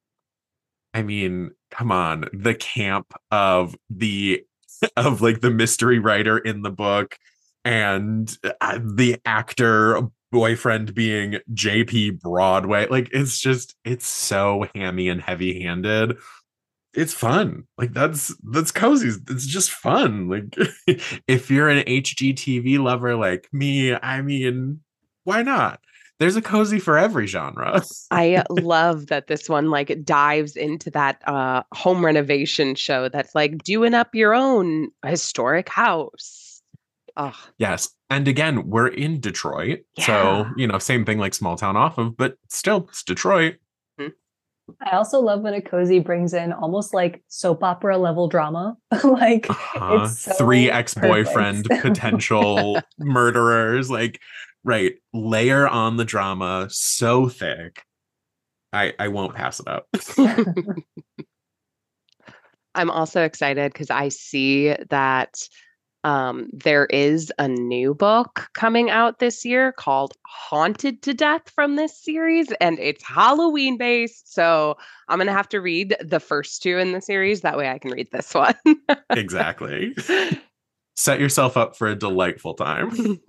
I mean, come on, the camp of the of like the mystery writer in the book and uh, the actor boyfriend being J P Broadway. Like, it's just, it's so hammy and heavy-handed. It's fun. Like, that's that's cozy. It's just fun. Like, if you're an H G T V lover like me, I mean, why not? There's a cozy for every genre. I love that this one like dives into that uh, home renovation show that's like doing up your own historic house. Oh. Yes. And again, we're in Detroit. Yeah. So, you know, same thing like Small Town Off of, but still, it's Detroit. I also love when a cozy brings in almost like soap opera level drama. like uh-huh. it's so three ex-boyfriend perfect. potential murderers. Like, right. Layer on the drama so thick. I I won't pass it up. I'm also excited because I see that um, there is a new book coming out this year called Haunted to Death from this series, and it's Halloween based. So I'm going to have to read the first two in the series. That way I can read this one. Exactly. Set yourself up for a delightful time.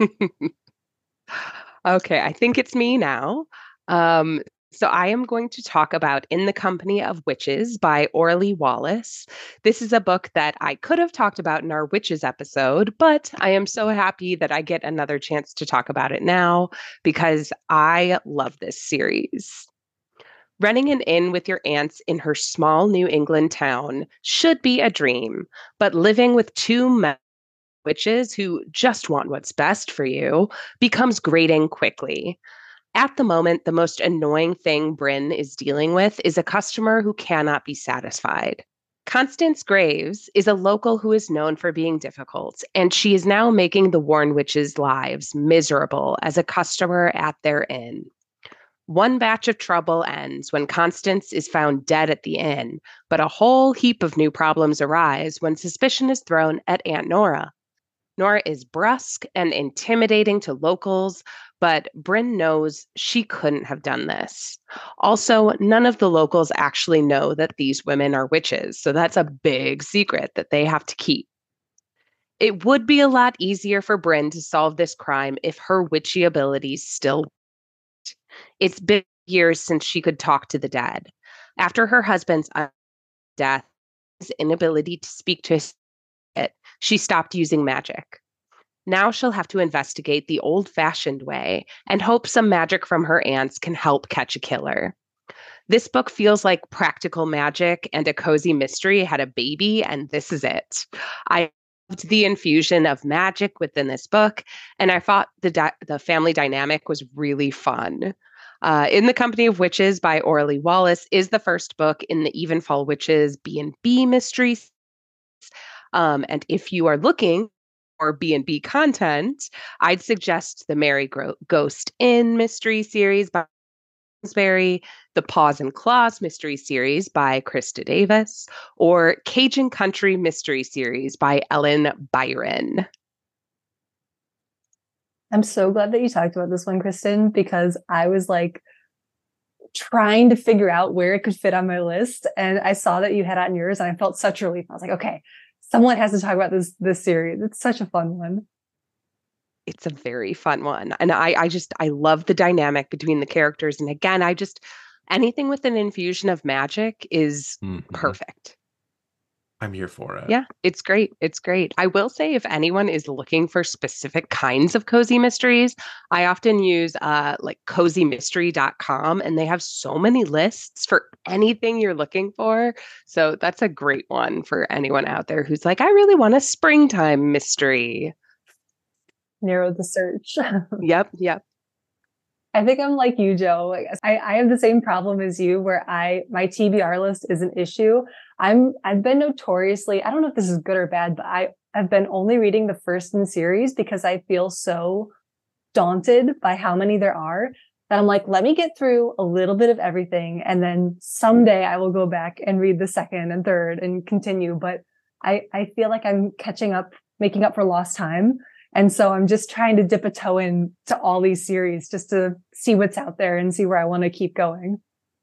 Okay, I think it's me now. Um, so I am going to talk about In the Company of Witches by Orly Wallace. This is a book that I could have talked about in our Witches episode, but I am so happy that I get another chance to talk about it now because I love this series. Renting an inn with your aunts in her small New England town should be a dream, but living with two men witches who just want what's best for you becomes grating quickly. At the moment, the most annoying thing Bryn is dealing with is a customer who cannot be satisfied. Constance Graves is a local who is known for being difficult, and she is now making the Warren witches' lives miserable as a customer at their inn. One batch of trouble ends when Constance is found dead at the inn, but a whole heap of new problems arise when suspicion is thrown at Aunt Nora. Nora is brusque and intimidating to locals, but Bryn knows she couldn't have done this. Also, none of the locals actually know that these women are witches, so that's a big secret that they have to keep. It would be a lot easier for Bryn to solve this crime if her witchy abilities still worked. It's been years since she could talk to the dead. After her husband's death, his inability to speak to his it, she stopped using magic. Now she'll have to investigate the old-fashioned way and hope some magic from her aunts can help catch a killer. This book feels like practical magic and a cozy mystery had a baby, and this is it. I loved the infusion of magic within this book, and I thought the di- the family dynamic was really fun. Uh, In the Company of Witches by Orly Wallace is the first book in the Evenfall Witches B and B mysteries. Um, and if you are looking for B and B content, I'd suggest the Mary Gro- Ghost Inn mystery series by Bloomsbury, the Paws and Claws mystery series by Krista Davis, or Cajun Country mystery series by Ellen Byron. I'm so glad that you talked about this one, Kristen, because I was like trying to figure out where it could fit on my list. And I saw that you had it on yours and I felt such relief. I was like, okay, someone has to talk about this this series. It's such a fun one. it's a very fun one. And I I just I love the dynamic between the characters. And again, I just anything with an infusion of magic is Mhm. perfect. I'm here for it. Yeah, it's great. It's great. I will say if anyone is looking for specific kinds of cozy mysteries, I often use uh like cozy mystery dot com, and they have so many lists for anything you're looking for. So that's a great one for anyone out there who's like, I really want a springtime mystery. Narrow the search. Yep, yep. I think I'm like you, Joe. Like, I, I have the same problem as you where I my T B R list is an issue. I'm I've been notoriously, I don't know if this is good or bad, but I, I've been only reading the first in series because I feel so daunted by how many there are that I'm like, let me get through a little bit of everything. And then someday I will go back and read the second and third and continue. But I, I feel like I'm catching up, making up for lost time. And so I'm just trying to dip a toe in to all these series just to see what's out there and see where I want to keep going.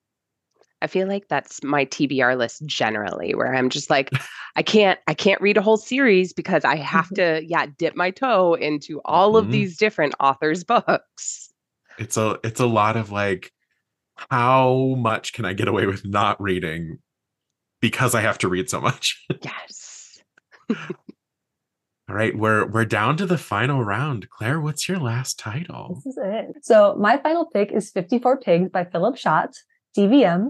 I feel like that's my T B R list generally, where I'm just like, I can't, I can't read a whole series because I have to, yeah, dip my toe into all of Mhm. these different authors' books. It's a it's a lot of like, how much can I get away with not reading because I have to read so much? Yes. All right, we're we're down to the final round. Claire, what's your last title? This is it. So my final pick is fifty-four Pigs by Philip Schott, D V M.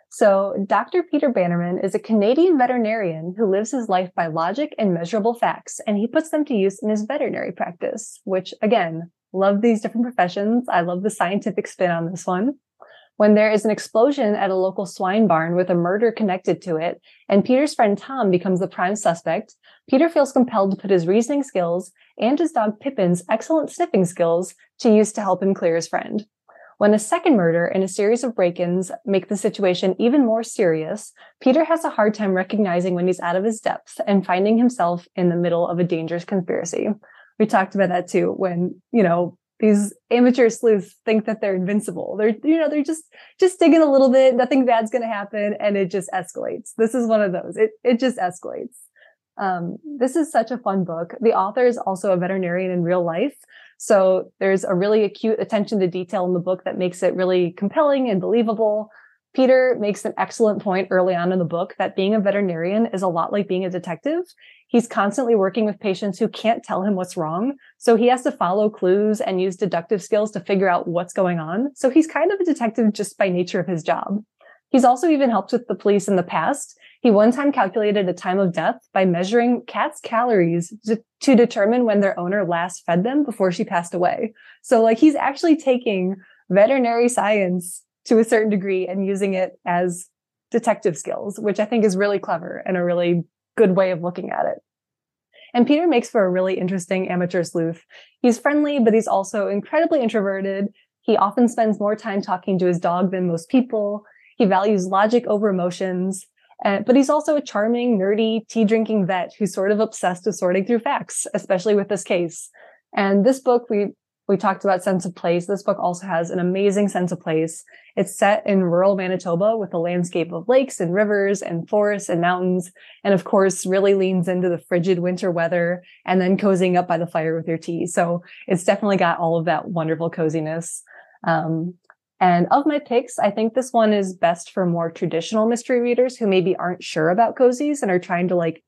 So Doctor Peter Bannerman is a Canadian veterinarian who lives his life by logic and measurable facts, and he puts them to use in his veterinary practice, which again, love these different professions. I love the scientific spin on this one. When there is an explosion at a local swine barn with a murder connected to it, and Peter's friend Tom becomes the prime suspect, Peter feels compelled to put his reasoning skills and his dog Pippin's excellent sniffing skills to use to help him clear his friend. When a second murder and a series of break-ins make the situation even more serious, Peter has a hard time recognizing when he's out of his depth and finding himself in the middle of a dangerous conspiracy. We talked about that too, when, you know, these amateur sleuths think that they're invincible. They're, you know, they're just, just digging a little bit, nothing bad's going to happen, and it just escalates. This is one of those. It, it just escalates. Um, this is such a fun book. The author is also a veterinarian in real life. So there's a really acute attention to detail in the book that makes it really compelling and believable. Peter makes an excellent point early on in the book that being a veterinarian is a lot like being a detective. He's constantly working with patients who can't tell him what's wrong. So he has to follow clues and use deductive skills to figure out what's going on. So he's kind of a detective just by nature of his job. He's also even helped with the police in the past. He one time calculated a time of death by measuring cats' calories to, to determine when their owner last fed them before she passed away. So like he's actually taking veterinary science to a certain degree and using it as detective skills, which I think is really clever and a really good way of looking at it. And Peter makes for a really interesting amateur sleuth. He's friendly, but he's also incredibly introverted. He often spends more time talking to his dog than most people. He values logic over emotions. Uh, but he's also a charming, nerdy, tea-drinking vet who's sort of obsessed with sorting through facts, especially with this case. And this book, we we talked about sense of place. This book also has an amazing sense of place. It's set in rural Manitoba with a landscape of lakes and rivers and forests and mountains. And of course, really leans into the frigid winter weather and then cozying up by the fire with your tea. So it's definitely got all of that wonderful coziness. Um, And of my picks, I think this one is best for more traditional mystery readers who maybe aren't sure about cozies and are trying to like,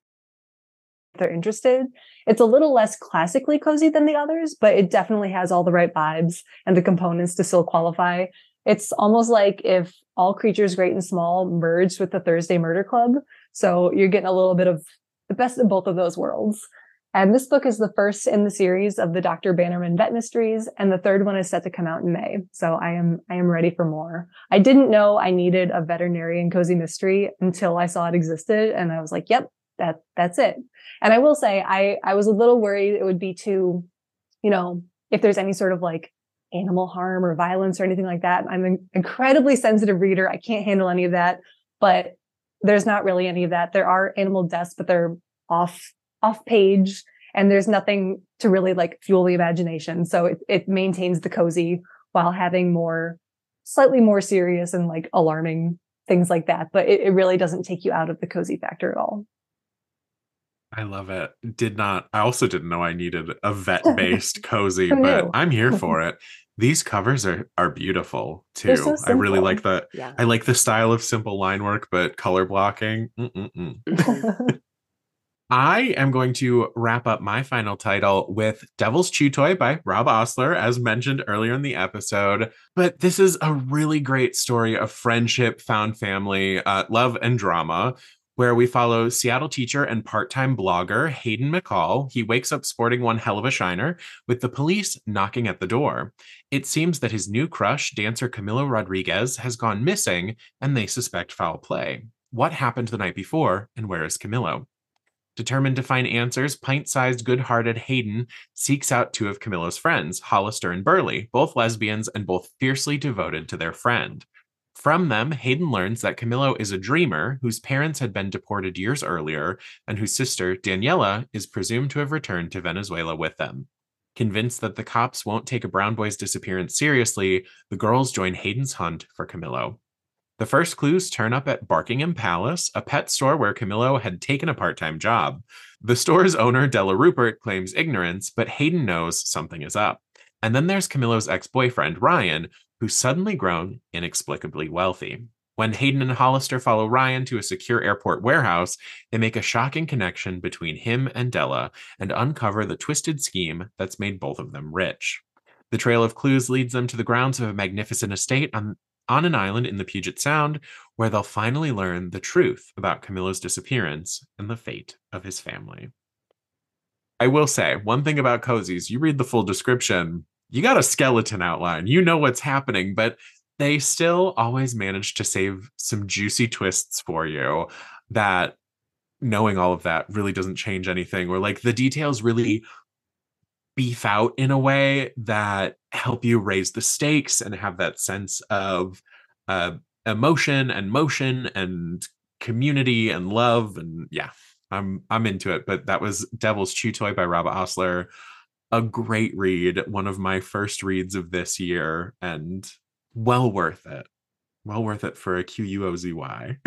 if they're interested. It's a little less classically cozy than the others, but it definitely has all the right vibes and the components to still qualify. It's almost like if All Creatures Great and Small merged with the Thursday Murder Club. So you're getting a little bit of the best of both of those worlds. And this book is the first in the series of the Doctor Bannerman Vet Mysteries, and the third one is set to come out in May. So I am I am ready for more. I didn't know I needed a veterinarian cozy mystery until I saw it existed, and I was like, "Yep, that that's it." And I will say, I I was a little worried it would be too, you know, if there's any sort of like animal harm or violence or anything like that. I'm an incredibly sensitive reader. I can't handle any of that, but there's not really any of that. There are animal deaths, but they're off. off page, and there's nothing to really like fuel the imagination. So it, it maintains the cozy while having more, slightly more serious and like alarming things like that. But it, it really doesn't take you out of the cozy factor at all. I love it. Did not, I also didn't know I needed a vet-based cozy, Who but knew? I'm here for it. These covers are are beautiful They're so too. I really like simple. the Yeah. I like the style of simple line work, but color blocking. Mm-mm-mm. Mhm. I am going to wrap up my final title with Devil's Chew Toy by Rob Osler, as mentioned earlier in the episode. But this is a really great story of friendship, found family, uh, love, and drama, where we follow Seattle teacher and part-time blogger Hayden McCall. He wakes up sporting one hell of a shiner with the police knocking at the door. It seems that his new crush, dancer Camilo Rodriguez, has gone missing, and they suspect foul play. What happened the night before, and where is Camilo? Determined to find answers, pint-sized, good-hearted Hayden seeks out two of Camilo's friends, Hollister and Burley, both lesbians and both fiercely devoted to their friend. From them, Hayden learns that Camilo is a dreamer whose parents had been deported years earlier and whose sister, Daniela, is presumed to have returned to Venezuela with them. Convinced that the cops won't take a brown boy's disappearance seriously, the girls join Hayden's hunt for Camilo. The first clues turn up at Barkingham Palace, a pet store where Camilo had taken a part-time job. The store's owner, Della Rupert, claims ignorance, but Hayden knows something is up. And then there's Camilo's ex-boyfriend, Ryan, who's suddenly grown inexplicably wealthy. When Hayden and Hollister follow Ryan to a secure airport warehouse, they make a shocking connection between him and Della and uncover the twisted scheme that's made both of them rich. The trail of clues leads them to the grounds of a magnificent estate on on an island in the Puget Sound, where they'll finally learn the truth about Camilo's disappearance and the fate of his family. I will say, one thing about cozies, you read the full description, you got a skeleton outline, you know what's happening, but they still always manage to save some juicy twists for you that knowing all of that really doesn't change anything, or like the details really beef out in a way that help you raise the stakes and have that sense of uh, emotion and motion and community and love. And yeah, I'm I'm into it. But that was Devil's Chew Toy by Rob Osler. A great read, one of my first reads of this year, and well worth it. Well worth it for a Q U O Z Y.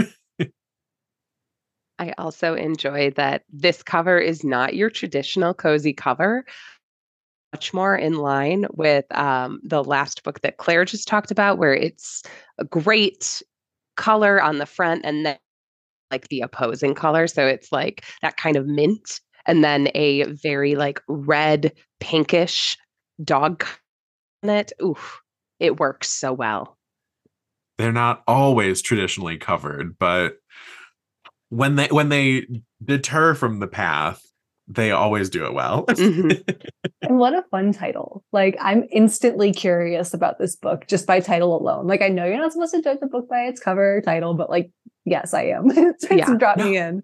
I also enjoy that this cover is not your traditional cozy cover, much more in line with um, the last book that Claire just talked about, where it's a great color on the front and then like the opposing color. So it's like that kind of mint and then a very like red, pinkish dog on it. Oof, it works so well. They're not always traditionally covered, but when they when they deter from the path, they always do it well. Mhm. And what a fun title. Like, I'm instantly curious about this book just by title alone. Like, I know you're not supposed to judge the book by its cover or title, but like, yes, I am. it's it's Yeah. brought me in.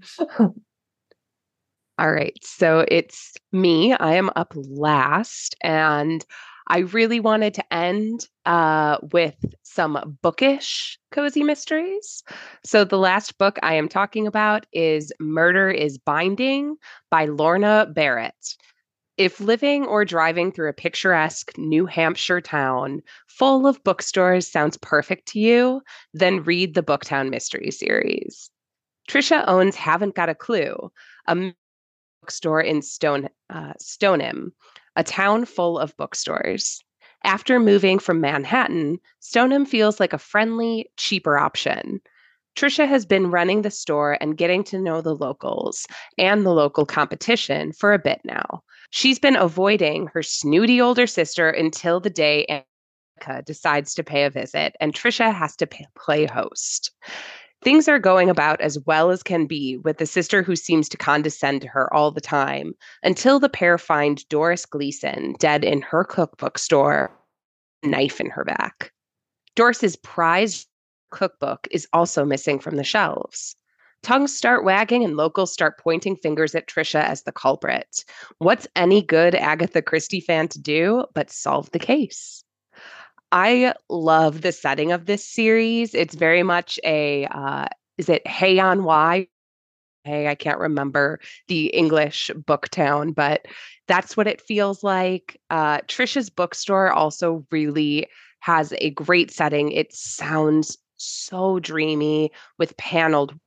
All right. So it's me. I am up last. And I really wanted to end uh, with some bookish cozy mysteries. So the last book I am talking about is Murder is Binding by Lorna Barrett. If living or driving through a picturesque New Hampshire town full of bookstores sounds perfect to you, then read the Booktown Mystery series. Trisha owns Haven't Got a Clue, a bookstore in Stone, uh, Stoneham, a town full of bookstores. After moving from Manhattan, Stoneham feels like a friendly, cheaper option. Trisha has been running the store and getting to know the locals and the local competition for a bit now. She's been avoiding her snooty older sister until the day Annika decides to pay a visit, and Trisha has to pay, play host. Things are going about as well as can be with the sister who seems to condescend to her all the time, until the pair find Doris Gleason dead in her cookbook store, a knife in her back. Doris's prized cookbook is also missing from the shelves. Tongues start wagging and locals start pointing fingers at Trisha as the culprit. What's any good Agatha Christie fan to do but solve the case? I love the setting of this series. It's very much a, uh, is it Hay on Wye? Hey, I can't remember the English book town, but that's what it feels like. Uh, Trisha's bookstore also really has a great setting. It sounds so dreamy with paneled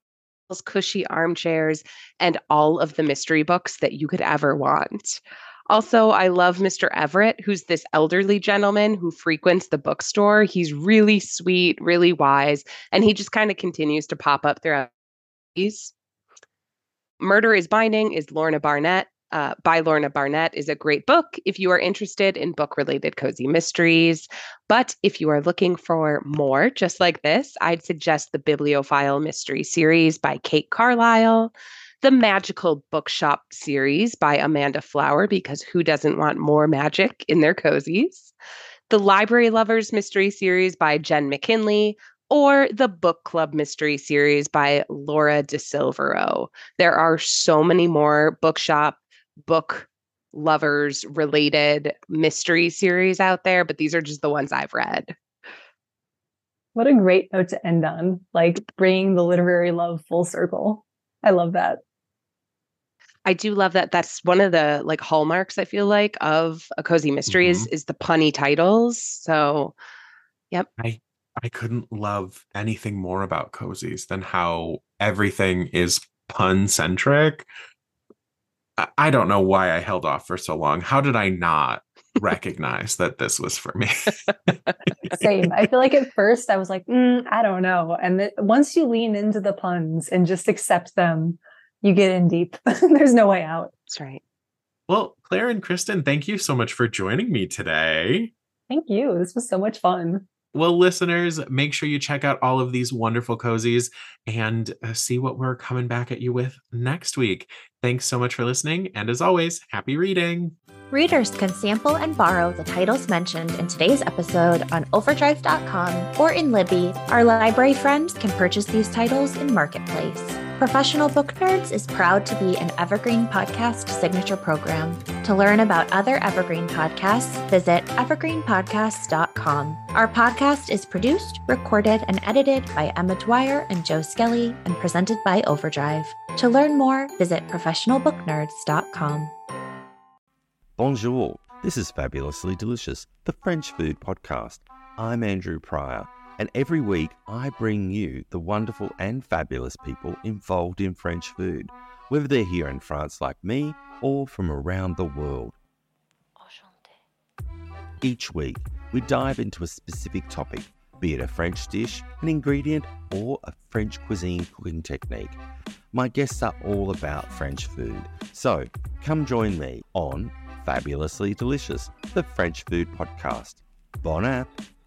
cushy armchairs, and all of the mystery books that you could ever want. Also, I love Mister Everett, who's this elderly gentleman who frequents the bookstore. He's really sweet, really wise, and he just kind of continues to pop up throughout these. Murder is Binding is Lorna Barnett. Uh, by Lorna Barnett is a great book if you are interested in book-related cozy mysteries. But if you are looking for more just like this, I'd suggest the Bibliophile Mystery Series by Kate Carlisle, the Magical Bookshop series by Amanda Flower, because who doesn't want more magic in their cozies? The Library Lovers Mystery Series by Jen McKinley, or the Book Club Mystery Series by Laura DeSilvero. There are so many more bookshop, book lovers related mystery series out there, but these are just the ones I've read. What a great note to end on, like bringing the literary love full circle. I love that. I do love that. That's one of the like hallmarks, I feel like, of a cozy mystery mm-hmm. is, is the punny titles. So, yep. I I couldn't love anything more about cozies than how everything is pun centric. I, I don't know why I held off for so long. How did I not recognize that this was for me? Same. I feel like at first I was like, mm, I don't know. And th- once you lean into the puns and just accept them, you get in deep. There's no way out. That's right. Well, Claire and Kristen, thank you so much for joining me today. Thank you. This was so much fun. Well, listeners, make sure you check out all of these wonderful cozies and uh, see what we're coming back at you with next week. Thanks so much for listening. And as always, happy reading. Readers can sample and borrow the titles mentioned in today's episode on overdrive dot com or in Libby. Our library friends can purchase these titles in Marketplace. Professional Book Nerds is proud to be an Evergreen Podcast signature program. To learn about other Evergreen podcasts, visit evergreen podcasts dot com. Our podcast is produced, recorded, and edited by Emma Dwyer and Joe Skelly and presented by Overdrive. To learn more, visit professional book nerds dot com. Bonjour, this is Fabulously Delicious, the French food podcast. I'm Andrew Pryor, and every week I bring you the wonderful and fabulous people involved in French food, whether they're here in France like me or from around the world. Each week, we dive into a specific topic, be it a French dish, an ingredient, or a French cuisine cooking technique. My guests are all about French food, so come join me on Fabulously Delicious, the French food podcast. Bon app!